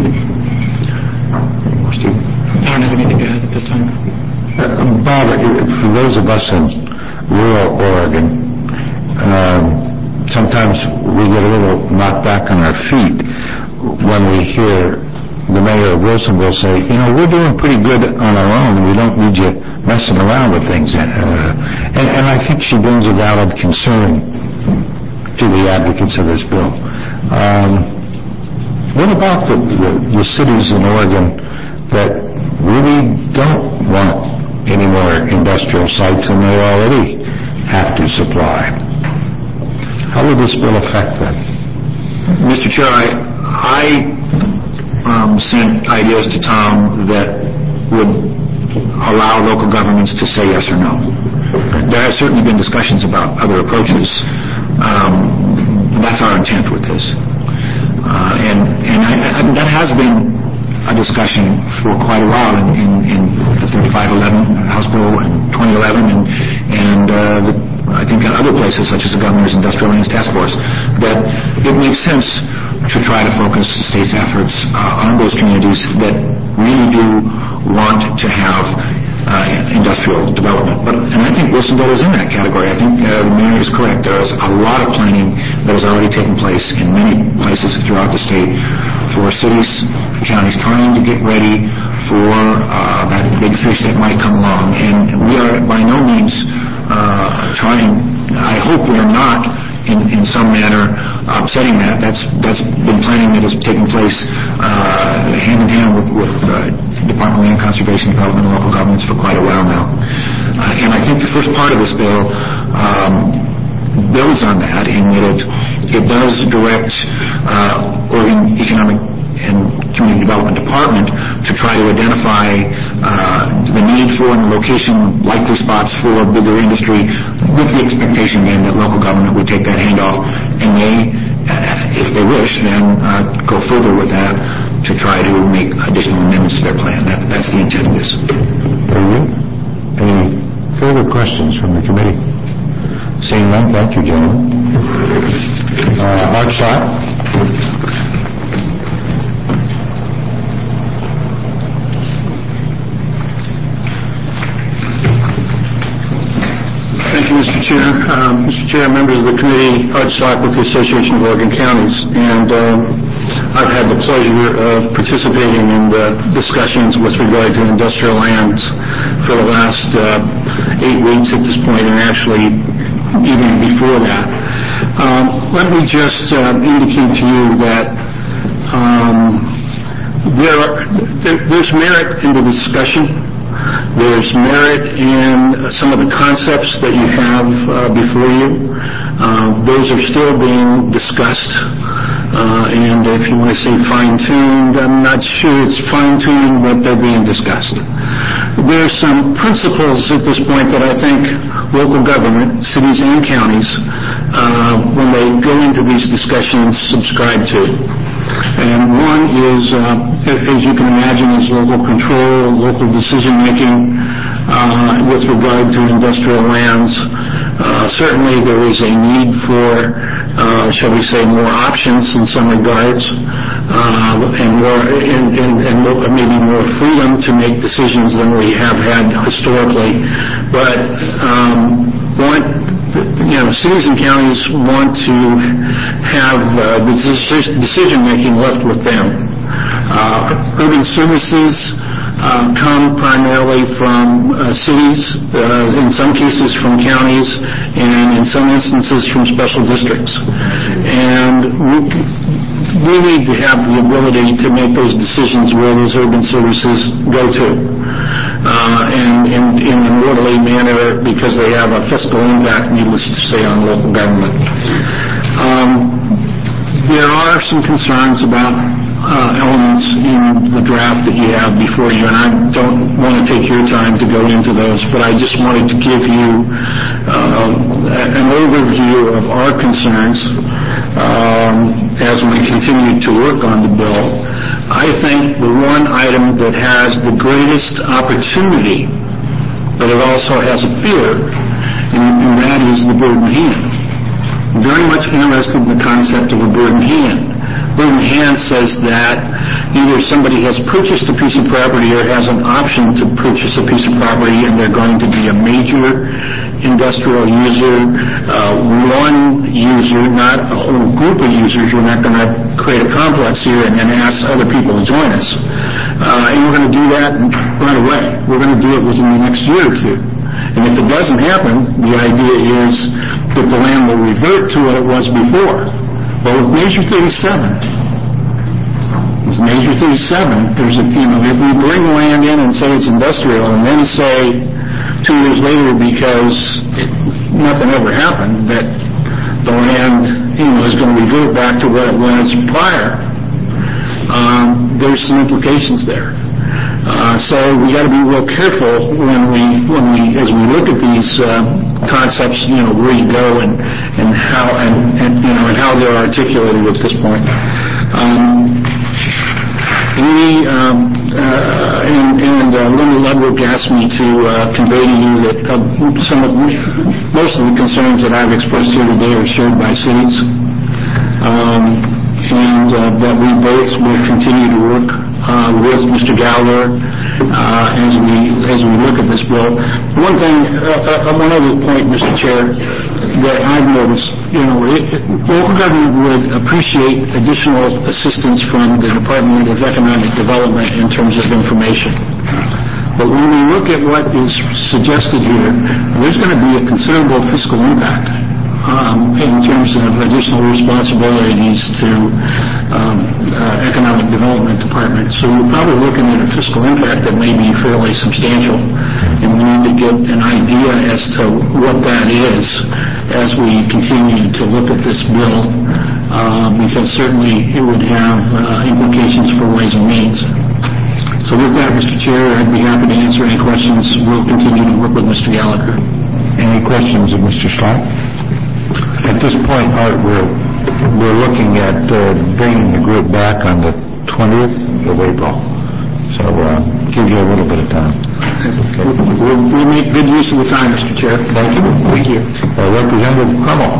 Steve?
I don't have anything to add at this time.
Uh, Bob, for those of us in rural Oregon, um, sometimes we get a little knocked back on our feet when we hear the mayor of Wilsonville say, you know, we're doing pretty good on our own and we don't need you messing around with things. Uh, and, and I think she brings a valid concern to the advocates of this bill. Um, what about the, the, the cities in Oregon that really don't want any more industrial sites than they already have to supply? How will this bill affect that?
Mister Chair, I, I um, sent ideas to Tom that would local governments to say yes or no. There have certainly been discussions about other approaches. Um, that's our intent with this. Uh, and and I, I, that has been a discussion for quite a while in, in, in the thirty-five eleven House Bill in twenty eleven, and, and uh, the, I think at other places, such as the Governor's Industrial Lands Task Force, that it makes sense to try to focus the state's efforts uh, on those communities that really do want to have uh, industrial development. But, and I think Wilsonville is in that category. I think uh, the mayor is correct. There is a lot of planning that has already taken place in many places throughout the state for cities, counties trying to get ready for uh, that big fish that might come along. And we are by no means uh, trying, I hope we are not in, in some manner upsetting that. That's that's been planning that has taken place uh, hand in hand with, with uh, Department of Land Conservation, Development, and local governments for quite a while now. Uh, and I think the first part of this bill um, builds on that in that it, it does direct uh, Oregon Economic and Community Development Department to try to identify uh, the need for and the location, likely spots for bigger industry, with the expectation then that local government would take that handoff and may, uh, if they wish, then uh, go further with that to try to make additional amendments to their plan. That, that's the intent of this.
Very good. Any further questions from the committee? Seeing none, thank you, gentlemen. Uh, Art Schlott.
Thank you, Mister Chair. Um, Mister Chair, members of the committee, Art Schlott with the Association of Oregon Counties, and um, I've had the pleasure of participating in the discussions with regard to industrial lands for the last uh, eight weeks at this point, and actually even before that. Um, let me just uh, indicate to you that um, there, are, there there's merit in the discussion. There's merit in some of the concepts that you have uh, before you. Uh, those are still being discussed. Uh, and if you want to say fine-tuned, I'm not sure it's fine-tuned, but they're being discussed. There's some principles at this point that I think local government, cities and counties, uh, when they go into these discussions, subscribe to. And one is, uh, as you can imagine, is local control, local decision-making uh, with regard to industrial lands. Uh, certainly there is a need for, uh, shall we say, more options in some regards, uh, and more, and, and, and maybe more freedom to make decisions than we have had historically. But um, one, you know, cities and counties want to have uh, the decision-making left with them. Uh, urban services uh, come primarily from uh, cities, uh, in some cases from counties, and in some instances from special districts. And we, we need to have the ability to make those decisions where those urban services go to. Uh, and in, in an orderly manner, because they have a fiscal impact, needless to say, on local government. Um, there are some concerns about uh, elements in the draft that you have before you, and I don't want to take your time to go into those, but I just wanted to give you uh, an overview of our concerns um, as we continue to work on the bill. I think the one item that has the greatest opportunity, but it also has a fear, and, and that is the bird in hand. I'm very much interested in the concept of a bird in hand. Bird in hand says that either somebody has purchased a piece of property or has an option to purchase a piece of property, and they're going to be a major industrial user, uh, one user, not a whole group of users. We're not going to create a complex here and then ask other people to join us. Uh, and we're going to do that right away. We're going to do it within the next year or two. And if it doesn't happen, the idea is that the land will revert to what it was before. But with Measure thirty-seven, with Measure thirty-seven, there's a, you know, if we bring land in and say it's industrial and then say two years later, because it, nothing ever happened, that the land, you know, is going to revert back to what it was prior, um, there's some implications there. Uh, so we got to be real careful when we, when we, as we look at these uh, concepts, you know, where you go and and how and, and you know and how they're articulated at this point. Um, we um, uh, and, and uh, Linda Ludwig asked me to uh, convey to you that uh, some of most of the concerns that I've expressed here today are shared by cities, um, and uh, that we both will continue to work Uh, with Mister Gallagher uh, as we as we look at this bill. One thing, uh, uh, one other point, Mister Chair, that I've noticed, you know, it, it, local government would appreciate additional assistance from the Department of Economic Development in terms of information. But when we look at what is suggested here, there's going to be a considerable fiscal impact Um, in terms of additional responsibilities to um, uh, Economic Development Department. So we're probably looking at a fiscal impact that may be fairly substantial, and we need to get an idea as to what that is as we continue to look at this bill, uh, because certainly it would have uh, implications for Ways and Means. So with that, Mister Chair, I'd be happy to answer any questions. We'll continue to work with Mister Gallagher.
Any questions of Mister Schlatt? At this point, Art, we're, we're looking at uh, bringing the group back on the twentieth of April. So uh, give you a little bit of time.
Okay. We'll, we'll make good use of the time, Mister Chair.
Thank you.
Thank you.
Uh, Representative Crummell.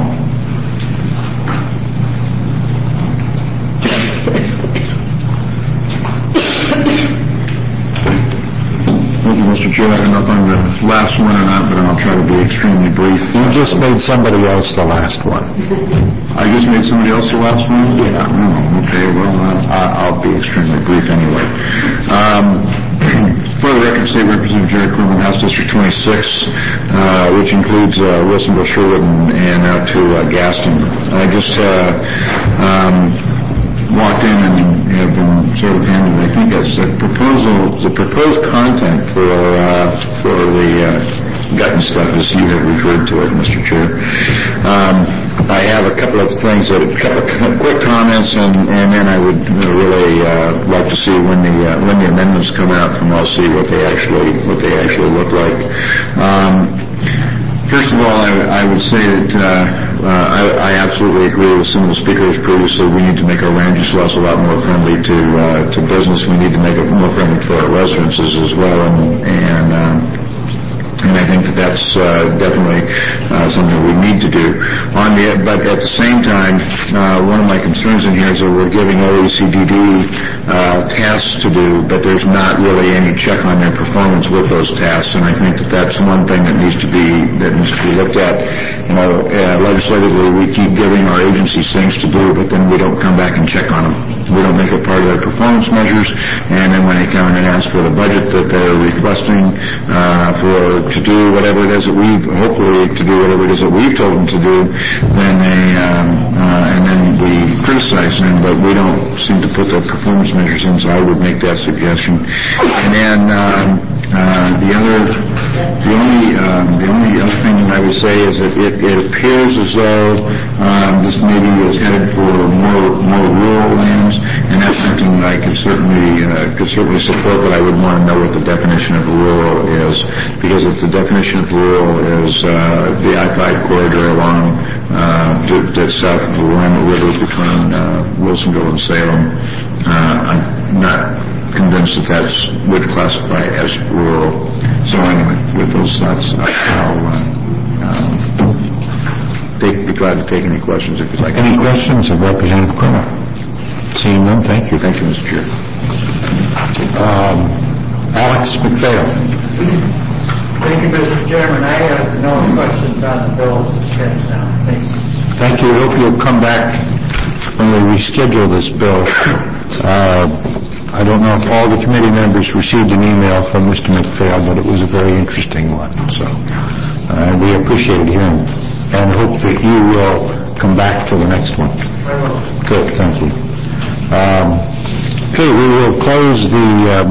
Thank you, Mister Chair. I don't know if I'm the last one or not, but I'll try to be extremely brief.
You just made somebody else the last one.
I just made somebody else the last one? Yeah. Oh, okay. Well, uh, I'll be extremely brief anyway. Um, for the record, State Representative Jerry Crummell, House District twenty-six, uh, which includes uh, Wilsonville, Sherwood, and, and out to uh, Gaston. I just uh, um, walked in and have been sort of handed, I think, as the proposal, the proposed content for uh, for the uh, gut and stuff, as you have referred to it, Mister Chair. Um, I have a couple of things, that, a couple of quick comments, and, and then I would really uh, like to see when the uh, when the amendments come out from L C what they actually what they actually look like. Um, First of all, I, I would say that uh, uh, I, I absolutely agree with some of the speakers previously. We need to make our land use laws a lot more friendly to uh, to business. We need to make it more friendly for our residences as well, and and, um, and I think that that's uh, definitely uh, something we need to do. On the but at the same time, uh, one of my concerns in here is that we're giving O E C D D uh, tasks to do, but there's not really any check on their performance with those tasks, and I think that that's one thing that needs to be that needs to be looked at. You know, uh, legislatively, we keep giving our agencies things to do, but then we don't come back and check on them. We don't make it part of their performance measures, and then when they come in and ask for the budget that they're requesting uh, for to do whatever it is that we've hopefully to do whatever it is that we've told them to do, then they um, uh, and then we criticize them, but we don't seem to put the performance measures in. So I would make that suggestion. And then um, uh, the other, the only, um, the only other thing that I would say is that it, it appears as though um, this maybe is headed for more more rural lands, and that's something that I could certainly uh, could certainly support. But I would want to know what the definition of rural is, because if the definition of rural is uh, the I five corridor along uh, to, to south of the Willamette River between uh, Wilsonville and Salem, uh, I'm not convinced that that would classify as rural. So anyway, with those thoughts, I'll uh, um, take, be glad to take any questions if you'd like.
Any questions of Representative Crummell? Seeing none, thank you.
Thank you, Mister Chair.
Um, Alex McPhail.
Thank you, Mister Chairman. I have no questions on the bill as it stands now. Thank you.
Thank you. I hope you'll come back when we reschedule this bill. Uh, I don't know if all the committee members received an email from Mister McPhail, but it was a very interesting one. So uh, we appreciate hearing and hope that you will come back to the next one.
I will.
Good. Thank you. Um, okay, we will close the um,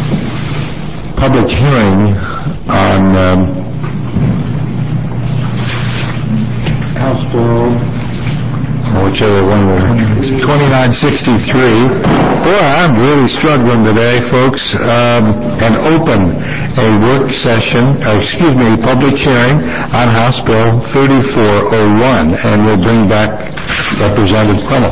public hearing on um, House Bill whichever one we're... twenty-nine sixty-three. Boy, I'm really struggling today, folks. Um, and open a work session, or excuse me, public hearing on House Bill thirty-four oh one, and we'll bring back Representative Crummell.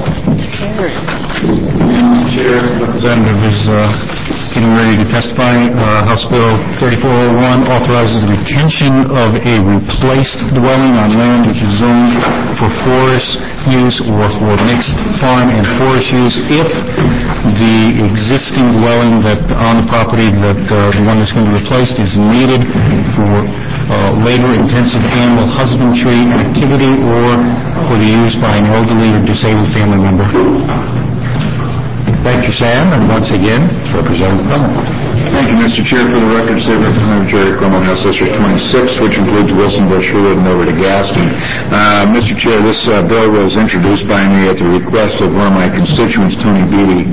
Chair, Representative is uh, getting ready to testify. Uh, House Bill thirty-four oh one authorizes the retention of a replaced dwelling on land which is zoned for forest use or for mixed farm and forest use if the existing dwelling that on the property that uh, the one that's going to be replaced is needed for uh, labor-intensive animal husbandry activity or for the use by an elderly or disabled family member.
Thank you, Sam, and once again, Representative Crummell.
Thank you, Mister Chair. For the record, State Representative Jerry Crummell, House District twenty-six, which includes Wilsonville, Sherwood, and over to Gaston. Uh, Mister Chair, this uh, bill was introduced by me at the request of one of my constituents, Tony Beattie.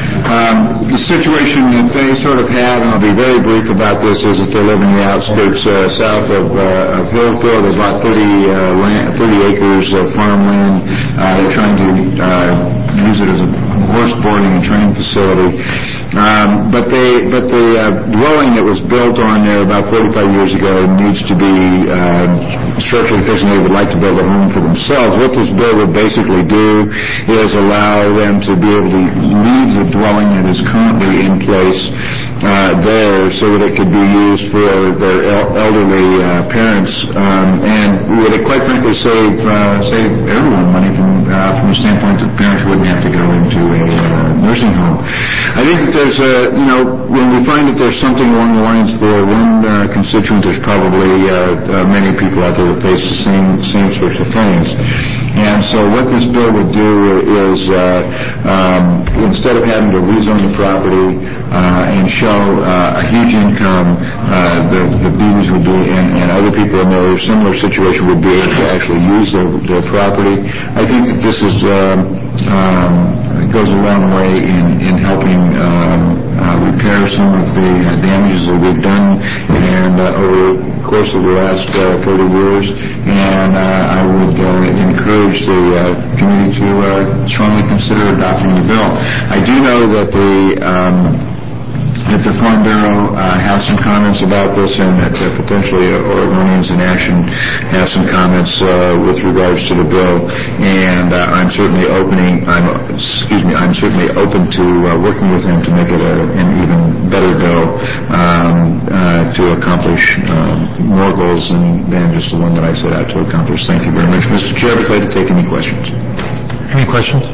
Um, the situation that they sort of had, and I'll be very brief about this, is that they live in the outskirts uh, south of, uh, of Hillsborough. They bought thirty, uh, land, thirty acres of farmland. Uh, they're trying to uh, use it as a horse boarding and training facility. Um, but they, but the uh, dwelling that was built on there about forty-five years ago needs to be uh, structurally fixed, and they would like to build a home for themselves. What this bill would basically do is allow them to be able to leave the dwelling that is currently in place uh, there so that it could be used for their el- elderly uh, parents, um, and would it quite frankly save uh, save everyone money from uh, from the standpoint that parents wouldn't have to go into a uh, nursing home. I think that there's a, you know, when we find that there's something along the lines for one uh, constituent, there's probably uh, uh, many people out there that face the same same sorts of things. And so what this bill would do is, uh, um, instead of having to rezone the property uh, and show uh, a huge income, uh, the, the Beaties would do, and, and other people in their similar situation would be able to actually use their, their property. I think that this is um, um, goes a long way in, in helping um, uh, repair some of the uh, damages that we've done and uh, over the course of the last uh, thirty years. And uh, I would uh, encourage the uh, committee to uh, strongly consider adopting the bill. I do know that the um, that the Farm Bureau uh, have some comments about this, and that uh, potentially uh, Oregonians in Action have some comments uh, with regards to the bill. And uh, I'm certainly opening, I'm, excuse me, I'm certainly open to uh, working with them to make it a, an even better bill um, uh, to accomplish uh, more goals than, than just the one that I set out to accomplish. Thank you very much, Mister Chair. I'd like to take any questions.
Any questions?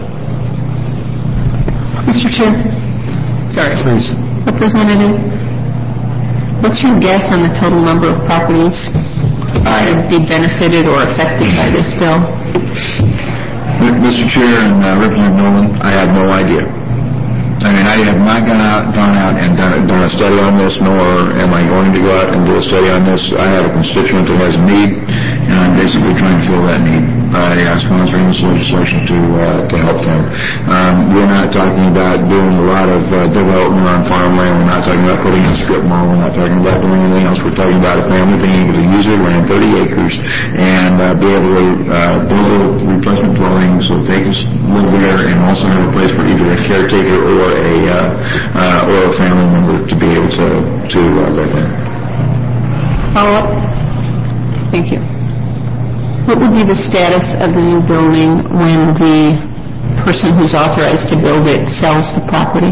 Mister Chair. Sorry.
Please.
Representative, what's your guess on the total number of properties that would be benefited or affected by this bill?
Mister Chair and uh, Representative Nolan, I have no idea. I mean, I have not gone out, gone out and done, done a study on this, nor am I going to go out and do a study on this. I have a constituent that has a need, and I'm basically trying to fill that need by uh, sponsoring this legislation to uh, to help them. Um, we're not talking about doing a lot of uh, development on farmland. We're not talking about putting in a strip mall. We're not talking about doing anything else. We're talking about a family being able to use their land, thirty acres, and uh, be able to uh, build a replacement dwelling so that they can live there and also have a place for either a caretaker or a uh, uh, or a family member to be able to to uh, live there.
Follow up? Thank you. What would be the status of the new building when the person who's authorized to build it sells the property?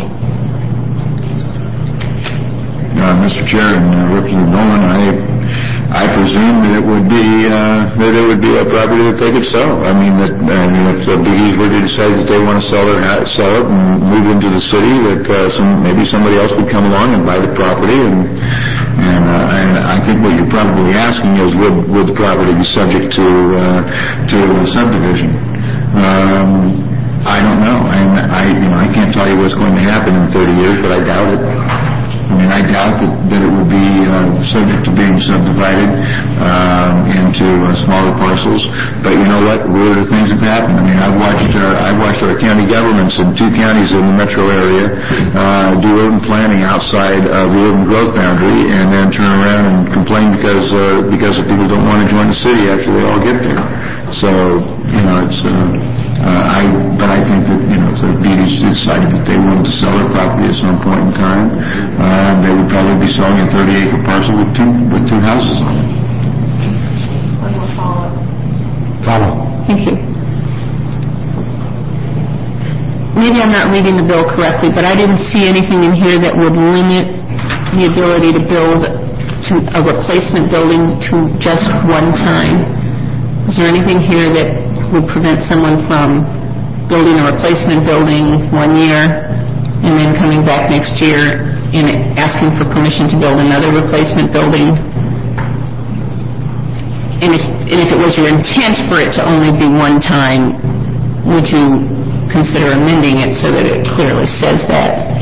Uh, Mister Chair and uh, Representative Nolan, I I presume that it would be uh, that it would be a property that they could sell. I mean, that I mean, if the Beaties were to decide that they want to sell their ha- sell it and move into the city, that uh, some maybe somebody else would come along and buy the property. And and, uh, and I think what you're probably asking is, would would the property be subject to uh, to a subdivision? Um, I don't know. I I you know I can't tell you what's going to happen in thirty years, but I doubt it. I mean, I doubt that, that it would be uh, subject to being subdivided um, into uh, smaller parcels. But you know what? Weirder things have happened. I mean, I've watched our, I've watched our county governments in two counties in the metro area uh, do urban planning outside of the urban growth boundary, and then turn around and complain because uh, because the people don't want to join the city after they all get there. So you know, it's uh,
Uh, I, but I think that, you know, if the Beatties decided that they wanted to sell their property at some point in time, uh, they would probably be selling a thirty acre parcel with two, with two houses on it.
One more follow-up.
Follow.
Thank you. Maybe I'm not reading the bill correctly, but I didn't see anything in here that would limit the ability to build to a replacement building to just one time. Is there anything here that would prevent someone from building a replacement building one year and then coming back next year and asking for permission to build another replacement building? And if, and if it was your intent for it to only be one time, would you consider amending it so that it clearly says that?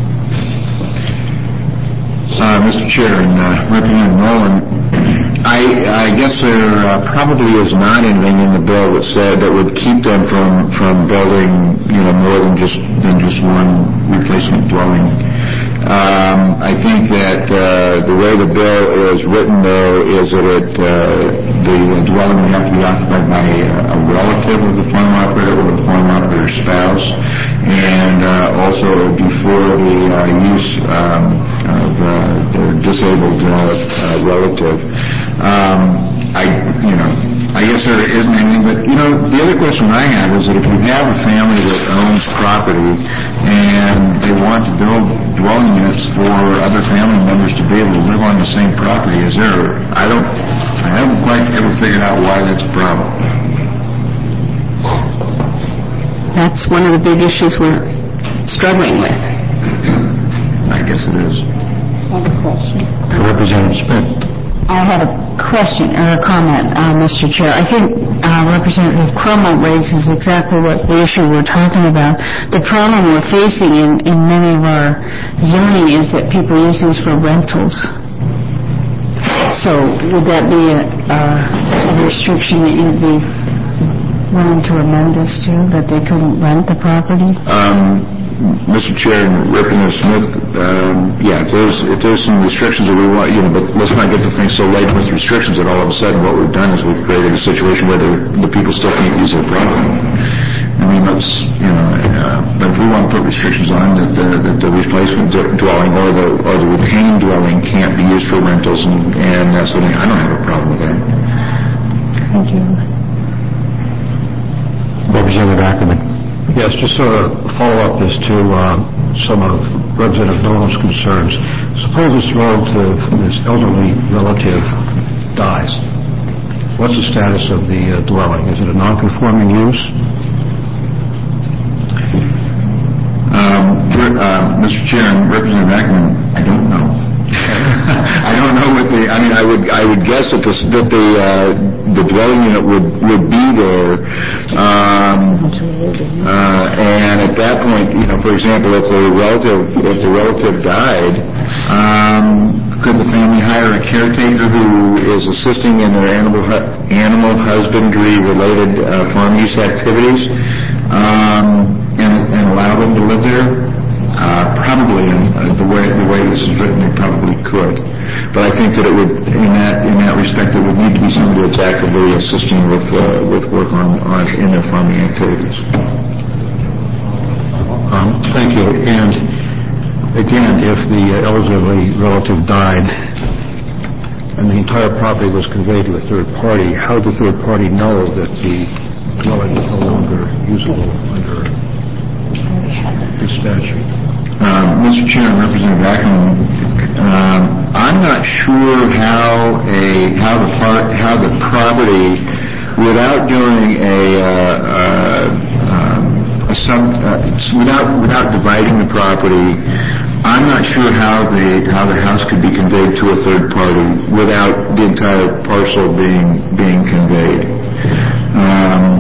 Uh, Mister Chair and uh, Representative Nolan, I, I guess there uh, probably is not anything in the bill that said that would keep them from, from building, you know, more than just than just one replacement dwelling. Um, I think that uh, the way the bill is written, though, is that it, uh, the dwelling would have to be occupied by a, a relative of the farm operator or the farm operator's spouse, and uh, also before the uh, use um, of uh, their disabled uh, uh, relative. Um, I, you know, I guess there isn't anything, but, you know, the other question I have is that if you have a family that owns property and they want to build dwelling units for other family members to be able to live on the same property, is there, I don't, I haven't quite ever figured out why that's a problem.
That's one of the big issues we're struggling with.
I guess it is.
I have a question.
Representative Smith.
I have a question or a comment, uh, Mister Chair. I think uh, Representative Crummell raises exactly what the issue we're talking about. The problem we're facing in, in many of our zoning is that people use these for rentals. So would that be a, uh, a restriction that you'd be willing to amend this to, that they couldn't rent the property?
Um, Mister Chair and Representative Smith, um, yeah, if there's, if there's some restrictions that we want, you know, but let's not get the thing so late with restrictions that all of a sudden what we've done is we've created a situation where the, the people still can't use their property. I mean, let's, you know, uh, but if we want to put restrictions on that the, that the replacement dwelling or the, or the retained dwelling can't be used for rentals and, and that sort of thing, I don't have a problem with that.
Thank you.
Representative Ackerman.
Yes, just sort of follow-up as to uh, some of Representative Nolan's concerns. Suppose this relative, this elderly relative dies. What's the status of the uh, dwelling? Is it a non-conforming use?
Um, uh, Mister Chair and Representative Ackerman, I don't know. I don't know what the. I mean, I would. I would guess that the that the uh, the dwelling unit would would be there, um, uh, and at that point, you know, for example, if the relative if the relative died, um, could the family hire a caretaker who is assisting in their animal hu- animal husbandry related uh, farm use activities, um, and, and allow them to live there? Uh, probably, in uh, the way the way this is written, they probably could. But I think that it would, in that in that respect, it would need to be somebody that's actively assisting with uh, with work on, on in their farming activities.
Um, thank you. And again, if the uh, elderly relative died and the entire property was conveyed to a third party, how did the third party know that the dwelling was no longer usable under the statute?
Uh, Mister Chair and Representative Ackerman, uh, I'm not sure how a how the part how the property, without doing a, uh, uh, um, a sub, uh, without without dividing the property, I'm not sure how the how the house could be conveyed to a third party without the entire parcel being being conveyed. Um,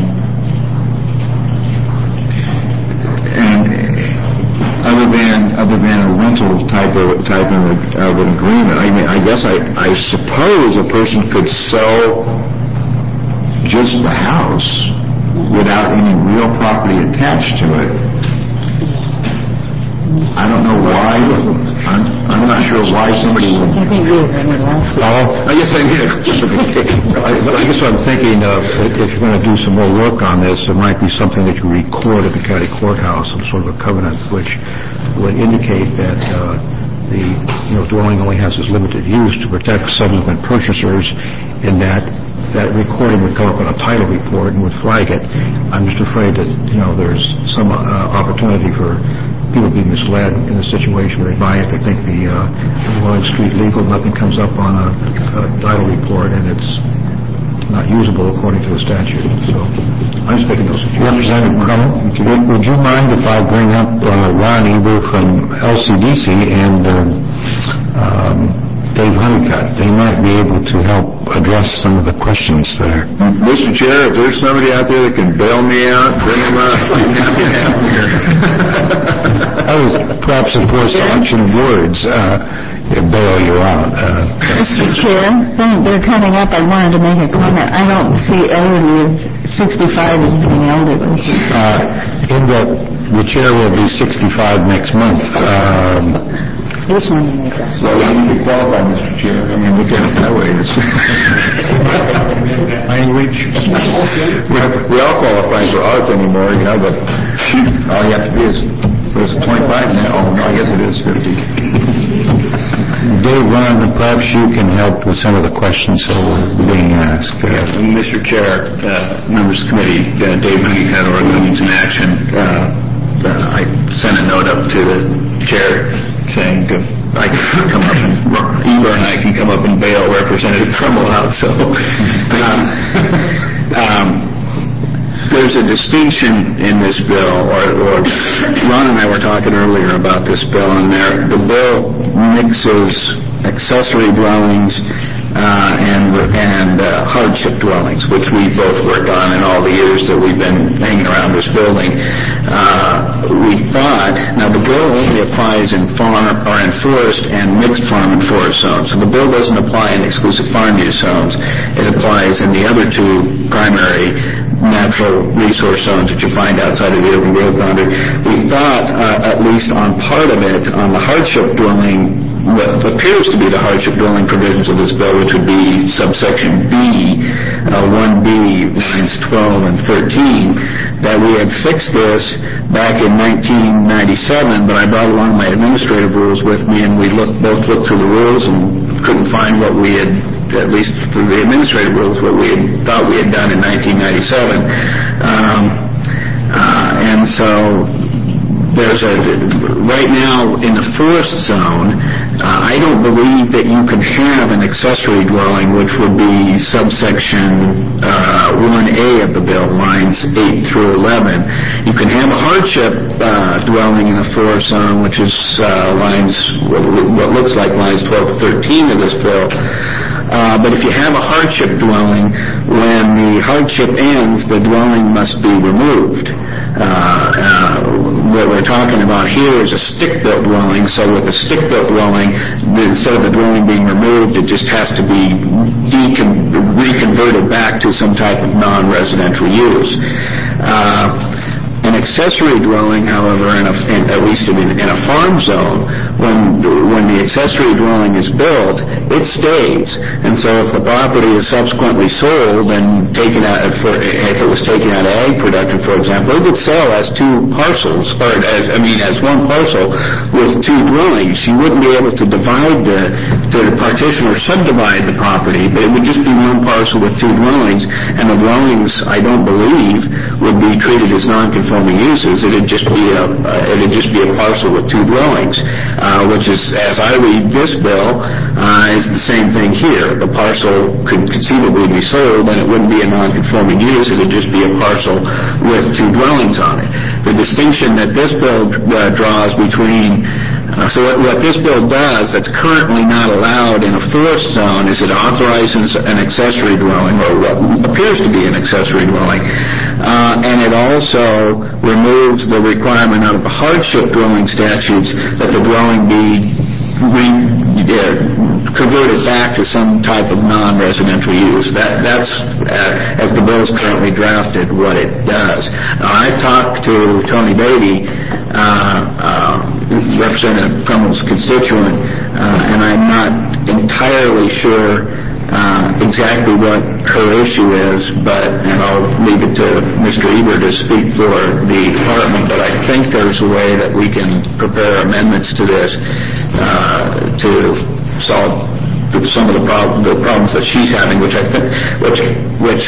and other than other than a rental type of type of, of an agreement, I mean, I guess I, I suppose a person could sell just the house without any real property attached to it. I don't know why. I'm, I'm not sure why somebody would...
I guess I, I guess what I'm thinking of, if you're going to do some more work on this, it might be something that you record at the county courthouse, some sort of a covenant which would indicate that uh, the you know dwelling only has this limited use to protect subsequent purchasers, in that that recording would come up in a title report and would flag it. I'm just afraid that you know there's some uh, opportunity for people being misled in a situation where they buy it, they think the uh, dwelling street legal, nothing comes up on a, a title report, and it's not usable according to the statute. So I'm just making those suggestions.
Representative Crummell, would you mind if I bring up uh, Ron Eber from L C D C and uh, um, Dave Honeycutt? They might be able to help address some of the questions there.
Mister Chair, if there's somebody out there that can bail me out, bring him up. I'm happy to have him here.
That was perhaps a poor selection of words. Uh, bail you out. Uh,
Mister Chair, when they're coming up, I wanted to make a comment. I don't see elderly as sixty-five as being elderly.
Uh, in the, the chair will be sixty-five next month. Um,
This one to make that.
So you need to qualify, Mister Chair. I mean, look at it that way.
Language.
We all qualify for art anymore, you know, but all you have to be is, what is it, twenty-five now? Oh, no, I guess it is fifty.
Dave, Ron, perhaps you can help with some of the questions that were being asked. Uh,
Yes, Mister Chair, uh, members of the committee, uh, Dave Honeycutt, Oregon Women's in Action. Uh, uh, I sent a note up to the chair saying uh, I can come up and Eber and I can come up and bail Representative Crummell out. So um, um, there's a distinction in this bill, or, or Ron and I were talking earlier about this bill, and there the bill mixes accessory dwellings uh, and and uh, hardship dwellings, which we both worked on in all the years that we've been hanging around this building. Uh, we thought, now the bill only applies in farm or in forest and mixed farm and forest zones, so the bill doesn't apply in exclusive farm use zones. It applies in the other two primary natural resource zones that you find outside of the urban growth boundary. We thought, uh, at least on part of it, on the hardship dwelling, what appears to be the hardship dwelling provisions of this bill, which would be subsection B, uh, one B, lines twelve and thirteen, that we had fixed this back in nineteen ninety-seven, but I brought along my administrative rules with me, and we looked, both looked through the rules and couldn't find what we had, at least through the administrative rules, what we had thought we had done in nineteen ninety-seven. Um, uh, and so there's a, right now in the forest zone, uh, I don't believe that you can have an accessory dwelling, which would be subsection uh, one A of the bill, lines eight through eleven. You can have a hardship uh, dwelling in a forest zone, which is uh, lines, what looks like lines twelve to thirteen of this bill. Uh, but if you have a hardship dwelling, when the hardship ends, the dwelling must be removed. Uh, uh, what we're talking about here is a stick-built dwelling, so with a stick-built dwelling, instead of the dwelling being removed, it just has to be decon- reconverted back to some type of non-residential use. Uh, An accessory dwelling, however, in a, in, at least in, in a farm zone, when when the accessory dwelling is built, it stays. And so if the property is subsequently sold and taken out, for, if it was taken out of ag production, for example, it would sell as two parcels, or as, I mean as one parcel with two dwellings. You wouldn't be able to divide the, to partition or subdivide the property, but it would just be one parcel with two dwellings, and the dwellings, I don't believe, would be treated as non-conforming uses. It'd just be a uh, it'd just be a parcel with two dwellings, uh, which is, as I read this bill, uh, is the same thing here. The parcel could conceivably be sold, and it wouldn't be a non-conforming use. It'd just be a parcel with two dwellings on it. The distinction that this bill uh, draws between Uh, so what, what this bill does that's currently not allowed in a forest zone is it authorizes an accessory dwelling, or what appears to be an accessory dwelling, uh, and it also removes the requirement out of the hardship dwelling statutes that the dwelling be re- uh, converted back to some type of non-residential use. That, that's, uh, as the bill is currently drafted, what it does. Now, I talked to Tony Beatty, uh, uh,
Representative Crummel's constituent, uh, and I'm not entirely sure uh, exactly what her issue is, but, and I'll leave it to Mister Eber to speak for the department, but I think there's a way that we can prepare amendments to this uh, to solve some of the, prob- the problems that she's having, which I think, which, which,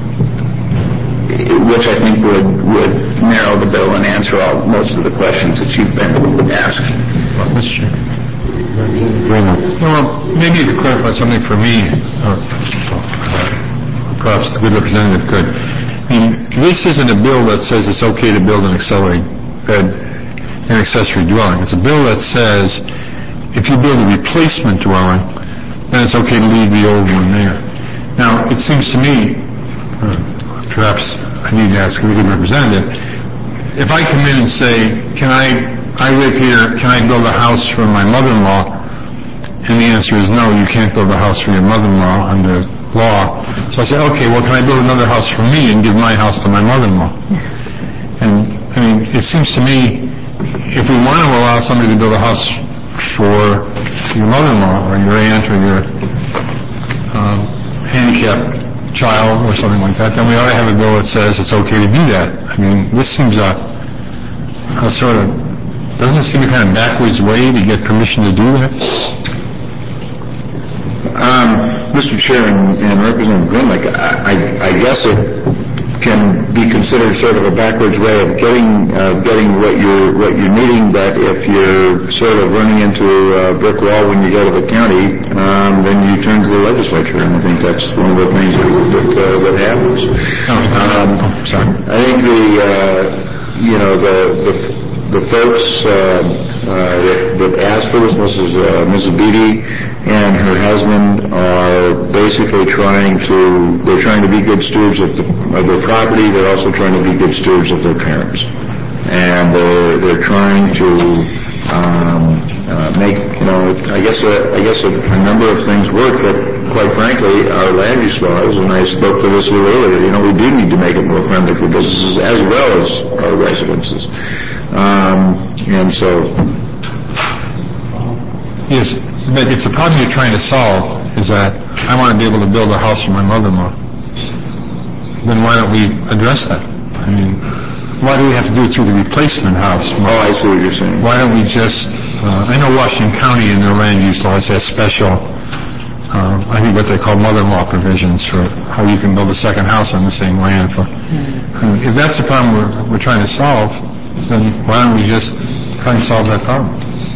which I think would would narrow the bill and answer all most of the questions that you've been asked.
Mister Chair. Well, maybe to clarify something for me, or perhaps the good representative could. I mean, this isn't a bill that says it's okay to build an accelerated bed, an accessory dwelling. It's a bill that says if you build a replacement dwelling, then it's okay to leave the old one there. Now, it seems to me, uh, perhaps I need to ask a good representative, if I come in and say, can I, I live here, can I build a house for my mother-in-law? And the answer is no, you can't build a house for your mother-in-law under law. So I say, okay, well, can I build another house for me and give my house to my mother-in-law? And, I mean, it seems to me, if we want to allow somebody to build a house for your mother-in-law or your aunt or your um, handicapped child or something like that, then we ought to have a bill that says it's okay to do that. I mean, this seems a, a sort of, doesn't it seem a kind of backwards way to get permission to do that?
Um, Mister Chair and, and Representative Grimlich, I, I, I guess it can be considered sort of a backwards way of getting uh, getting what you're what you're needing. But if you're sort of running into a brick wall when you go to the county, um, then you turn to the legislature, and I think that's one of the things that that, uh, that happens. Um,
Sorry.
I think the uh, you know the the, the folks uh, uh, that, that asked for this, Missus Uh, Missus Beatty and her husband, are basically trying to, they're trying to be good stewards of, the, of their property. They're also trying to be good stewards of their parents. And they're, they're trying to um, uh, make, you know, I guess a, I guess a, a number of things work that, quite frankly, our land use laws, and I spoke to this a little earlier, you know, we do need to make it more friendly for businesses as well as our residences. Um, and so...
Yes. But it's the problem you're trying to solve is that I want to be able to build a house for my mother-in-law. Then why don't we address that? I mean, why do we have to do it through the replacement house?
Oh, I see what you're saying.
Why don't we just, uh, I know Washington County in their land use laws has special, uh, I think what they call mother-in-law provisions for how you can build a second house on the same land. For, uh, if that's the problem we're, we're trying to solve, then why don't we just try and solve that problem?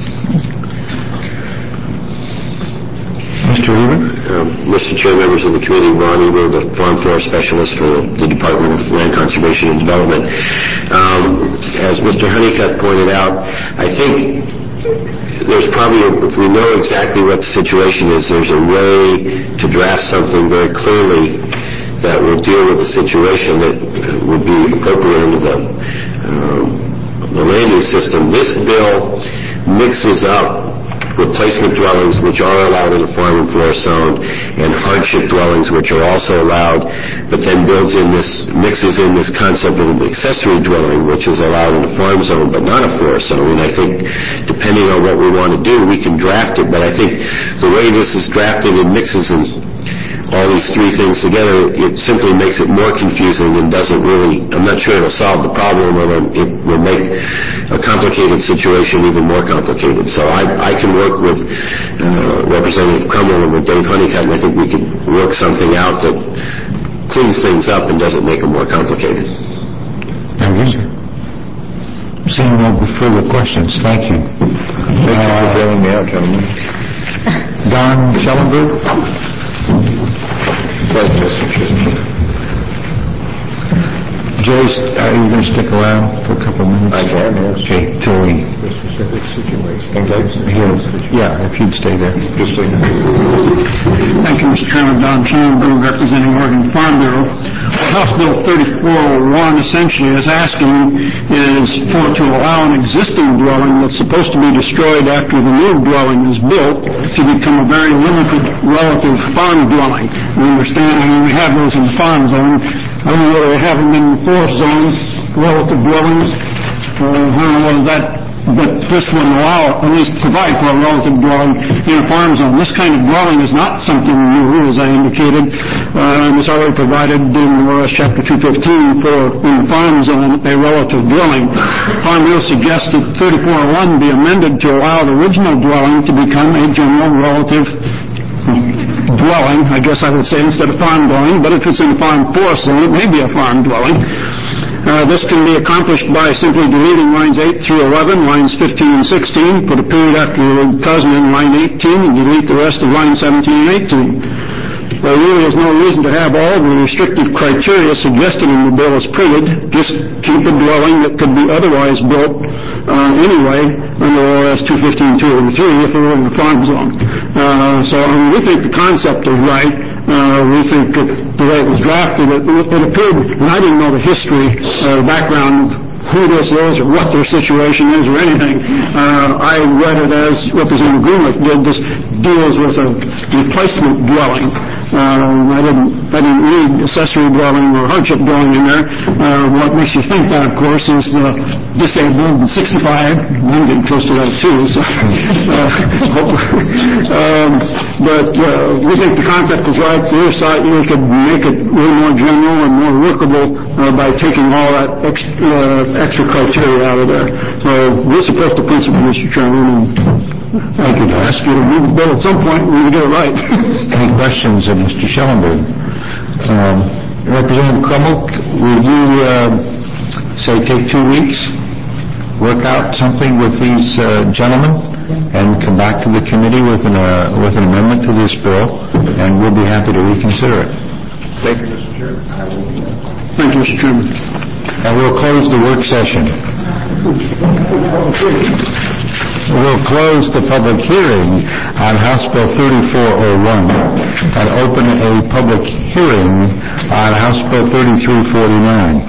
Mister Eber? Um, Mister Chair, members of the committee, Ron Eber, the Farm Forest Specialist for the Department of Land Conservation and Development. Um, as Mister Honeycutt pointed out, I think there's probably, a, if we know exactly what the situation is, there's a way to draft something very clearly that will deal with the situation that would be appropriate under the, um, the land use system. This bill mixes up replacement dwellings, which are allowed in the farm and forest zone, and hardship dwellings, which are also allowed, but then builds in this, mixes in this concept of an accessory dwelling, which is allowed in the farm zone, but not a forest zone. And I think, depending on what we want to do, we can draft it, but I think the way this is drafted and mixes in all these three things together, it simply makes it more confusing and doesn't really, I'm not sure it'll solve the problem, or it will make a complicated situation even more complicated. So I, I can work with uh, Representative Crummell and with Dave Honeycutt, and I think we can work something out that cleans things up and doesn't make them more complicated.
Thank you. Seeing no further questions, thank you.
Thank you for bailing me out, gentlemen.
Don Schellenberg?
Thank you, Mister Chairman.
Joyce, are you going to stick around for a couple of minutes?
I can, yes.
Okay, till we...
Specific situation.
Okay. Yeah, if you'd stay there.
Just stay there.
Thank you, Mister Chairman. Don Schellenberg, representing Oregon Farm Bureau. What House Bill thirty-four oh one essentially is asking is for to allow an existing dwelling that's supposed to be destroyed after the new dwelling is built to become a very limited relative farm dwelling. We understand, I mean, we have those in the farm zone. I don't know whether we have them in forest zones, relative dwellings. Uh, I don't know whether that but this would allow, at least provide for a relative dwelling in a farm zone. This kind of dwelling is not something new, as I indicated, uh, and it's already provided in O R S Chapter two fifteen for, in the farm zone, a relative dwelling. Farm Bill suggests that thirty-four oh one be amended to allow the original dwelling to become a general relative dwelling, I guess I would say, instead of farm dwelling, but if it's in a farm forest zone, it may be a farm dwelling. Uh, this can be accomplished by simply deleting lines eight through eleven, lines fifteen and sixteen, put a period after the word cousin in line eighteen, and delete the rest of lines seventeen and eighteen. There really is no reason to have all the restrictive criteria suggested in the bill as printed. Just keep a dwelling that could be otherwise built uh, anyway under O R S two fifteen two eighty-three if it were in the farm zone. Uh, so I mean, we think the concept is right. Uh, we think that the way it was drafted, it, it appeared, and I didn't know the history, uh, background of who this is or what their situation is or anything. Uh, I read it as Representative Greenlick did. This deals with a replacement dwelling. Uh, I didn't I didn't read accessory dwelling or hardship dwelling in there. Uh, what makes you think that, of course, is the disabled and sixty-five. I'm getting close to that, too. So, uh, um, but uh, we think the concept is right. The other side, we could make it a little more general and more workable uh, by taking all that extra, uh, extra criteria out of there. So we support the principle, Mister Chairman, and I could ask you to move the bill at some point when we get it right.
Any questions of Mister Schellenberg? Um, Representative Crummell, will you, uh, say, take two weeks, work out something with these uh, gentlemen, and come back to the committee with an, uh, with an amendment to this bill, and we'll be happy to reconsider it.
Thank you, Mister Chairman.
Thank you, Mister Chairman.
And we'll close the work session. We'll close the public hearing on House Bill thirty-four oh one and open a public hearing on House Bill thirty-three forty-nine.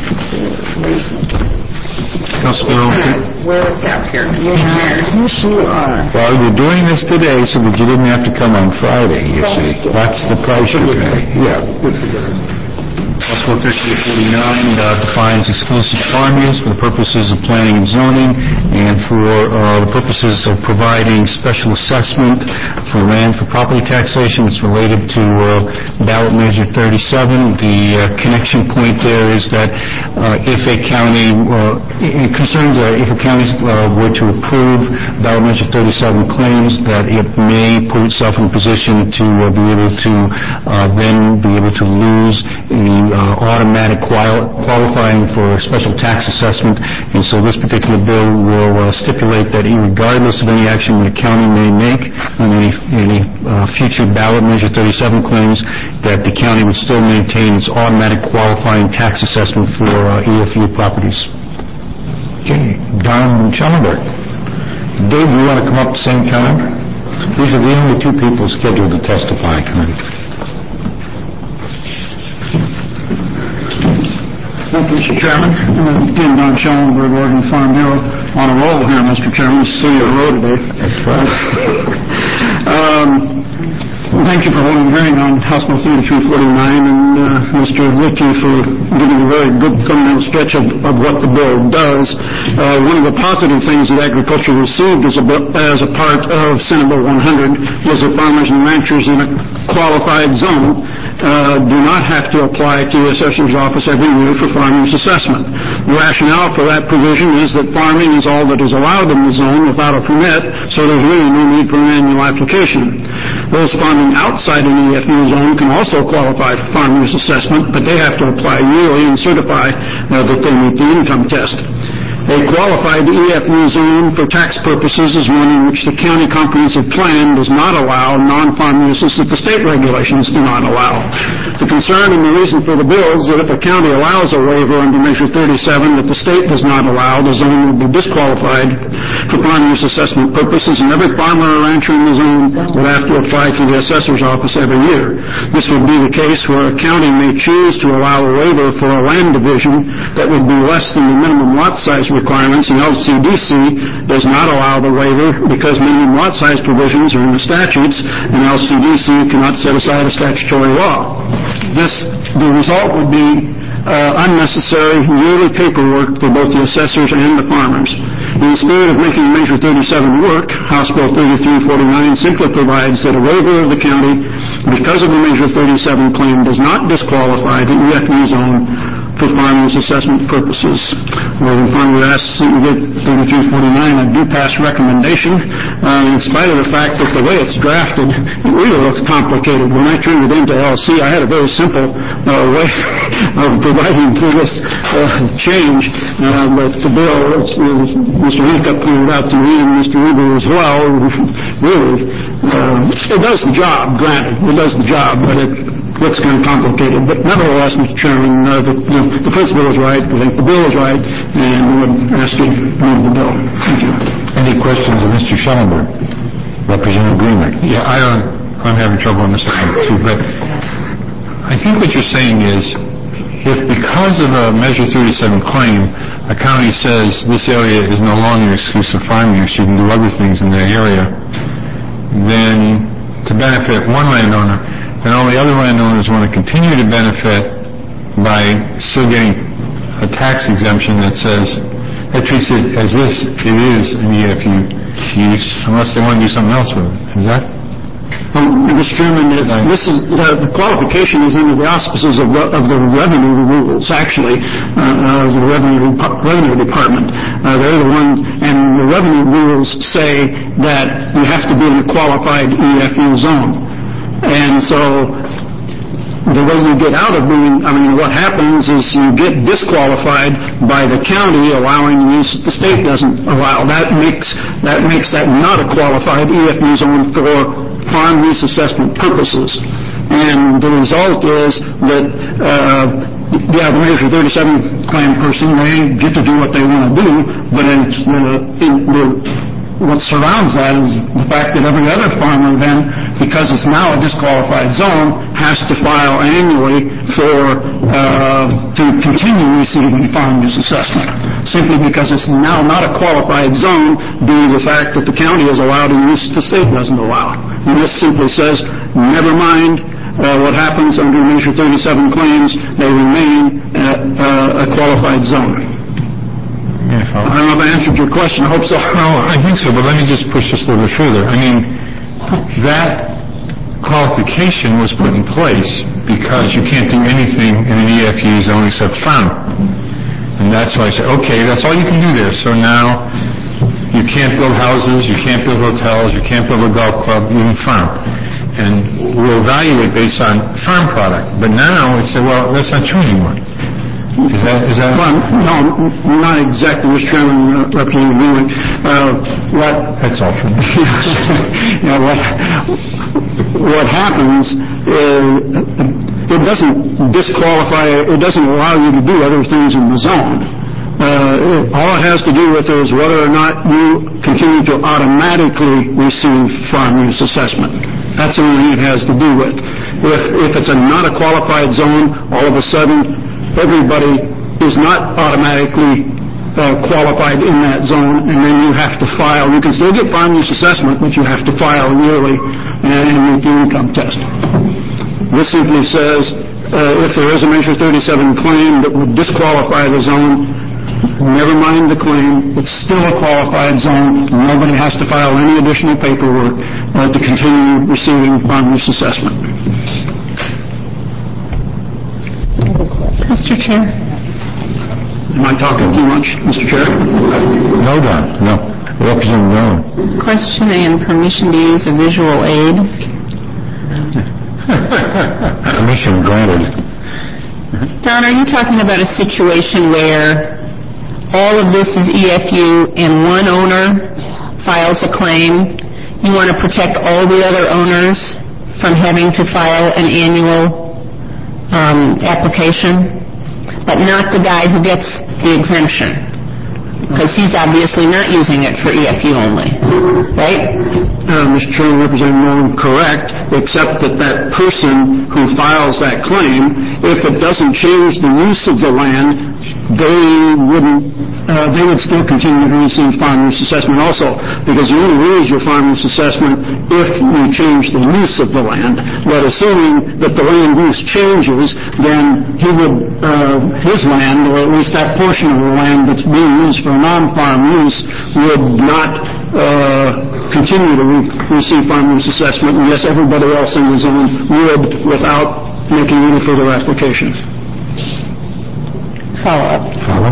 House Bill...
Where is that here? Yes, you are.
Well, you're doing this today so that you didn't have to come on Friday, you see. That's the price you pay. Yeah.
House Bill thirty-three forty-nine uh, defines exclusive farm use for the purposes of planning and zoning and for uh, the purposes of providing special assessment for land for property taxation. It's related to uh, ballot measure thirty-seven. The uh, connection point there is that uh, if a county, uh, it concerns uh, if a county uh, were to approve ballot measure thirty-seven claims, that it may put itself in a position to uh, be able to uh, then be able to lose the Uh, automatic quali- qualifying for a special tax assessment, and so this particular bill will uh, stipulate that regardless of any action the county may make on any, any uh, future ballot measure thirty-seven claims, that the county would still maintain its automatic qualifying tax assessment for uh, E F U properties.
Okay. Don Schellenberg. Dave, you want to come up at the same time? These are the only two people scheduled to testify tonight.
Thank you, Mister Chairman. Uh, again, Don Schellenberg, Oregon Farm Bureau, on a roll here, Mister Chairman. See you on the road today.
That's right.
um, thank you for holding a hearing on House Bill thirty-three forty-nine, and uh, Mister Licky for giving a very good thumbnail sketch of, of what the bill does. Uh, one of the positive things that agriculture received as a, as a part of Senate Bill one hundred was that farmers and ranchers in a qualified zone Uh, do not have to apply to the assessor's office every year for farm use assessment. The rationale for that provision is that farming is all that is allowed in the zone without a permit, so there's really no need for an annual application. Those farming outside an E F U zone can also qualify for farm use assessment, but they have to apply yearly and certify uh, that they meet the income test. A qualified E F U zone for tax purposes is one in which the county comprehensive plan does not allow non-farm uses that the state regulations do not allow. The concern and the reason for the bill is that if a county allows a waiver under Measure thirty-seven that the state does not allow, the zone will be disqualified for farm use assessment purposes, and every farmer or rancher in the zone would have to apply to the assessor's office every year. This would be the case where a county may choose to allow a waiver for a land division that would be less than the minimum lot size requirements, and L C D C does not allow the waiver because minimum lot size provisions are in the statutes, and L C D C cannot set aside a statutory law. This, the result would be uh, unnecessary yearly paperwork for both the assessors and the farmers. In the spirit of making Measure thirty-seven work, House Bill thirty-three forty-nine simply provides that a waiver of the county because of the Measure thirty-seven claim does not disqualify the E F U zone for farm use assessment purposes. Northern Farm asks that you give thirty-three forty-nine a due pass recommendation, uh, in spite of the fact that the way it's drafted, it really looks complicated. When I turned it into L C, I had a very simple uh, way of providing for this uh, change, uh, but the bill, as uh, Mister Hinckup pointed out to me and Mister Weber as well, really, uh, it does the job, granted, it does the job, but it looks kind of complicated. But nevertheless, Mister Chairman, uh, the, the, the principle is right, I think the bill is right, and we would ask you to move the bill. Thank you.
Any questions of Mister Schellenberg? Representative Greenberg.
Yeah, I don't, I'm having trouble understanding too, but I think what you're saying is if because of a Measure thirty-seven claim, a county says this area is no longer exclusive farm use, you can do other things in that area, then to benefit one landowner, then all the other landowners want to continue to benefit by still getting a tax exemption that says, that treats it as this, it is an E F U use, unless they want to do something else with it. Is that?
Um, Mister Chairman, uh, this is, the, the qualification is under the auspices of, of the revenue rules, actually, uh, uh, the revenue, revenue department. Uh, they're the ones, and the revenue rules say that you have to be in a qualified E F U zone. And so the way you get out of being, I mean, what happens is you get disqualified by the county allowing use that the state doesn't allow. That makes that makes that not a qualified E F U zone for farm use assessment purposes. And the result is that, uh, yeah, the Measure thirty-seven claim person, they get to do what they want to do, but it's, uh, in the what surrounds that is the fact that every other farmer then, because it's now a disqualified zone, has to file annually for uh, to continue receiving farm use assessment, simply because it's now not a qualified zone due to the fact that the county is allowed to use the state doesn't allow. And this simply says, never mind uh, what happens under Measure thirty-seven claims, they remain at uh, a qualified zone.
Yeah,
I don't know if I answered your question. I hope so.
No, I think so, but let me just push this a little bit further. I mean, that qualification was put in place because you can't do anything in an E F U zone except farm. And that's why I said, okay, that's all you can do there. So now you can't build houses, you can't build hotels, you can't build a golf club, even farm. And we'll evaluate based on farm product. But now it's, well, that's not true anymore. Is that, is that?
Well, no, not exactly, Mister Chairman, uh, Representative Newman. Uh, what?
That's all for me.
You know, what, what happens is it doesn't disqualify, it doesn't allow you to do other things in the zone. Uh, it, all it has to do with is whether or not you continue to automatically receive farm use assessment. That's the only thing it has to do with. If, if it's a not a qualified zone, all of a sudden, everybody is not automatically uh, qualified in that zone, and then you have to file. You can still get farm use assessment, but you have to file yearly and, and meet the income test. This simply says uh, if there is a Measure thirty-seven claim that would disqualify the zone, never mind the claim, it's still a qualified zone. Nobody has to file any additional paperwork uh, to continue receiving farm use assessment.
Mister Chair.
Am I talking too much, Mister Chair?
No, Don. No. Representative Brown.
Question and permission to use a visual aid.
Permission granted.
Don, are you talking about a situation where all of this is E F U and one owner files a claim? You want to protect all the other owners from having to file an annual Um, application, but not the guy who gets the exemption, because he's obviously not using it for E F U only, right?
Uh, Mister Chairman, Representative Nolan, correct, except that that person who files that claim, if it doesn't change the use of the land, they wouldn't, uh, they would still continue to receive farm use assessment also, because you only raise your farm use assessment if you change the use of the land. But assuming that the land use changes, then he would, uh, his land, or at least that portion of the land that's being used for non-farm use, would not uh, continue to re- receive farm use assessment unless everybody else in the zone would, without making any further application.
Follow-up.
Follow.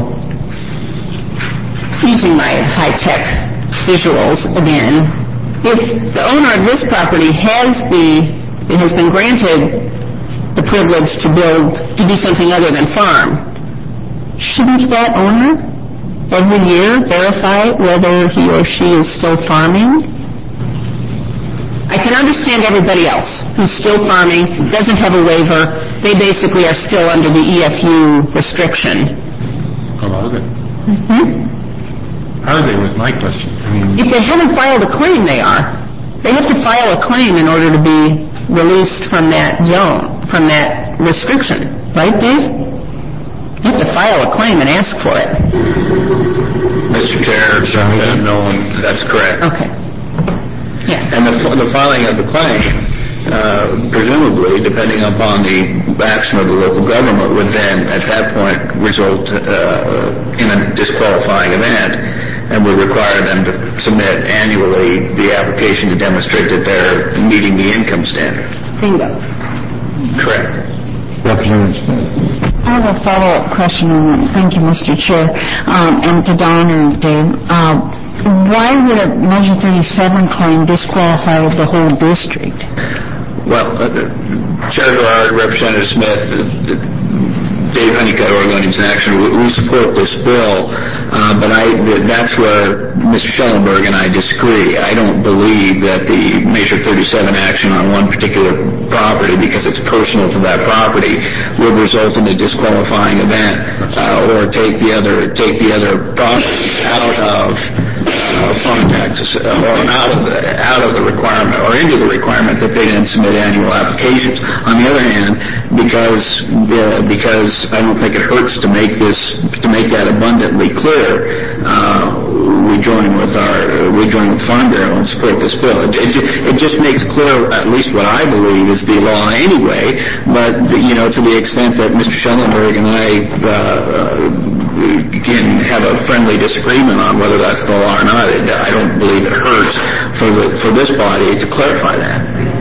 Using my high-tech visuals again, if the owner of this property has the, it has been granted the privilege to build, to do something other than farm, shouldn't that owner every year verify whether he or she is still farming? I can understand everybody else who's still farming, doesn't have a waiver. They basically are still under the E F U restriction.
How are they?
Mm-hmm.
Are they, was my question. I mean,
If they haven't filed a claim, they are. They have to file a claim in order to be released from that zone, from that restriction. Right, Dave? You have to file a claim and ask for it.
Mister Chair, uh, Nolan, that's correct.
Okay. Yeah.
And the, the filing of the claim, uh, presumably, depending upon the action of the local government, would then, at that point, result uh, in a disqualifying event and would require them to submit annually the application to demonstrate that they're meeting the income standard.
Bingo.
Correct.
Representative Smith.
I have a follow-up question on that. Thank you, Mister Chair, um, and to Don or Dave. Uh, why would a Measure thirty-seven claim disqualify the whole district?
Well, uh, Chair Gerard, Representative Smith, uh, Dave Honeycutt, Oregon Indians in Action, we, we support this bill, uh, but I, that's where Mister Schellenberg and I disagree. I don't believe that the Measure thirty-seven action on one particular property, because it's personal to that property, would result in a disqualifying event, uh, or take the other take the other property out of uh, farm taxes, uh, or out of the out of the requirement, or into the requirement that they then submit annual applications. On the other hand, because uh, because I don't think it hurts to make this to make that abundantly clear, uh, we join with our we join with Farm Bureau and support this bill. It, it, it just makes clear at least what I believe is the law anyway. But you know, to the extent that Mister Schellenberg and I uh, can have a friendly disagreement on whether that's the law or not, it, I don't believe it hurts for the, for this body to clarify that.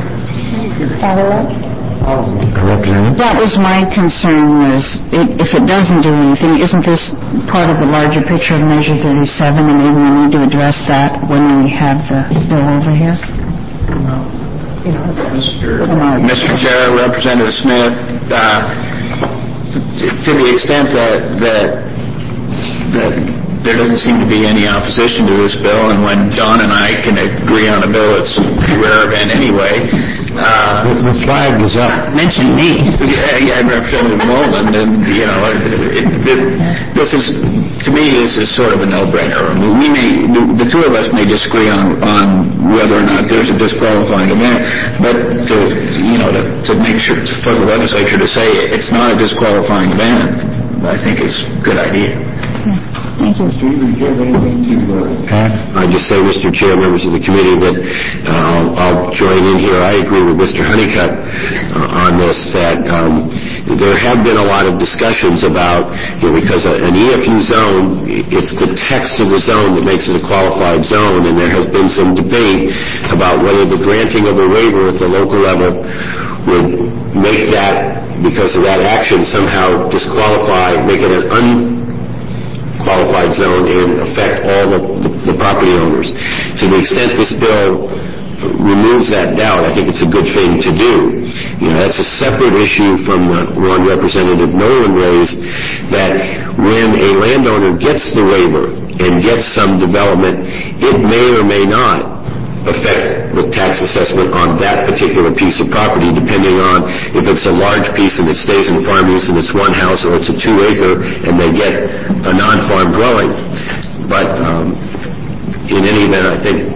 That was my concern, was it, if it doesn't do anything, isn't this part of the larger picture of Measure thirty-seven, and maybe we need to address that when we have the bill over here?
No. You know, Mister
Mister Chair, Representative Smith, uh, to the extent that, that that there doesn't seem to be any opposition to this bill, and when Don and I can agree on a bill, it's a rare event anyway. Uh,
the, the flag is up.
Mention me.
Yeah, yeah, Representative Nolan, and you know, it, it, it, this is, to me, this is sort of a no-brainer. I mean, we may, the two of us may disagree on on whether or not there's a disqualifying event, but to you know, to, to make sure for the legislature to say it's not a disqualifying event, I think is a good idea.
Thank you.
Mister Evers, do you have anything to add?
I just say, Mister Chair, members of the committee, that uh, I'll, I'll join in here. I agree with Mister Honeycutt uh, on this, that um, there have been a lot of discussions about, you know, because an E F U zone, it's the text of the zone that makes it a qualified zone, and there has been some debate about whether the granting of a waiver at the local level would make that, because of that action, somehow disqualify, make it an un qualified zone and affect all the, the, the property owners. To the extent this bill removes that doubt, I think it's a good thing to do. You know, that's a separate issue from the one Representative Nolan raised, that when a landowner gets the waiver and gets some development, it may or may not affect the tax assessment on that particular piece of property, depending on if it's a large piece and it stays in farm use and it's one house, or it's a two acre and they get a non-farm dwelling. But um, in any event, I think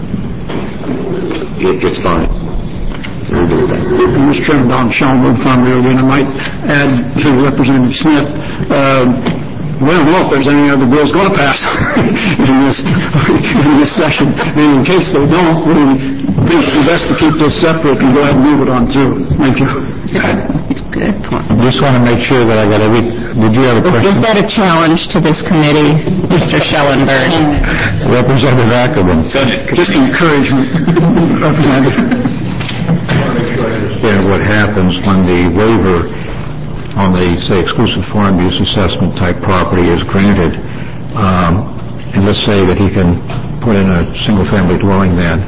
it, it's fine. So we'll do that.
Mister Chairman, Don Schellenberg, Farm Bureau again. I might add to Representative Smith. Uh, We don't know if there's any other bills going to pass in this in this session. And in case they don't, we think it's best to keep this separate and go ahead and move it on through. Thank you.
Good point.
Just want to make sure that I got every... Did you have a question?
Is that a challenge to this committee, Mister Schellenberg?
Representative Ackerman.
Just encouragement, Representative.
And what happens when the waiver on the, say, exclusive farm use assessment type property is granted, um, and let's say that he can put in a single-family dwelling then,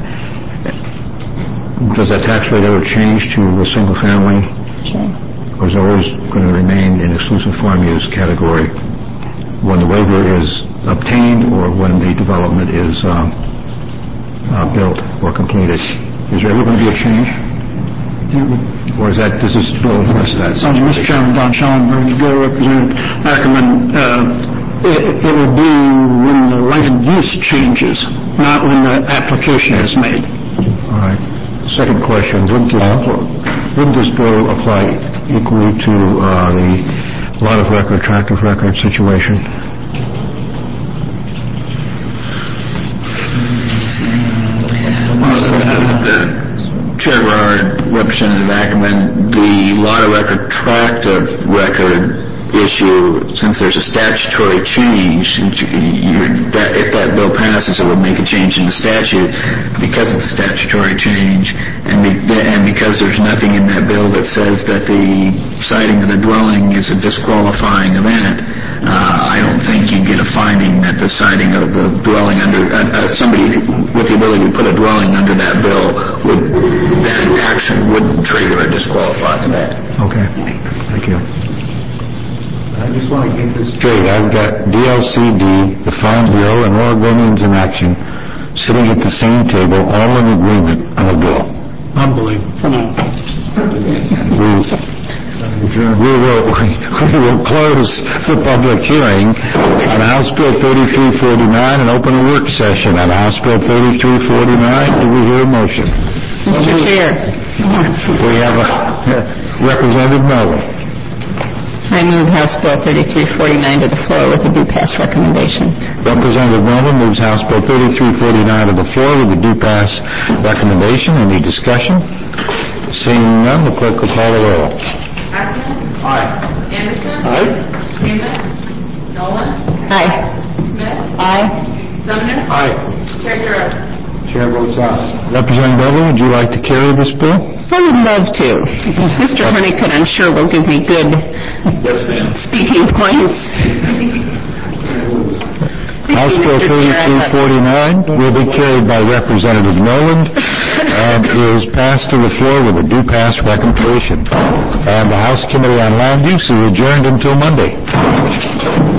does that tax rate ever change to a single-family?
Sure.
Or is it always going to remain in exclusive farm use category when the waiver is obtained or when the development is uh, uh, built or completed? Is there ever going to be a change? Or is that, does this bill address that?
Uh, Mister Chairman, Don Schellenberg, go Representative Ackerman. Uh, it, it will be when the land use changes, not when the application is made.
All right. Second question, wouldn't, uh, wouldn't this bill apply equally to uh, the lot of record, tract of record situation?
Chair Bernard, Representative Ackerman, the lot of record, tract of record issue, since there's a statutory change, that if that bill passes, it would make a change in the statute because it's a statutory change, and, be, and because there's nothing in that bill that says that the siting of the dwelling is a disqualifying event. Uh, I don't think you get a finding that the siting of the dwelling under uh, uh, somebody with the ability to put a dwelling under that bill would that action would trigger a disqualifying event.
Okay, thank you.
I just want to get this straight. I've got D L C D, the Farm Bureau, and Oregonians in Action sitting at the same table, all in agreement on a bill.
Unbelievable.
We, we, will, we will close the public hearing on House Bill thirty-three forty-nine and open a work session on House Bill thirty-three forty-nine. Do we hear a motion?
Mister Chair.
We have a Representative Nolan.
I move House Bill thirty-three forty-nine to the floor with a due pass recommendation.
Representative Nolan moves House Bill thirty-three forty-nine to the floor with a due pass recommendation. Any discussion? Seeing none, the clerk will call the roll.
Ackerman?
Aye.
Anderson?
Aye.
Freeman? Nolan?
Aye.
Smith?
Aye.
Sumner?
Aye.
Chair Giroux?
Chair votes aye. Representative Nolan, would you like to carry this bill?
I would love to. Mister Honeycutt, I'm sure, will give me good
Yes, ma'am.
speaking points.
House Bill thirty-three forty-nine will be carried by Representative Nolan and is passed to the floor with a due pass recommendation. And the House Committee on Land Use is adjourned until Monday.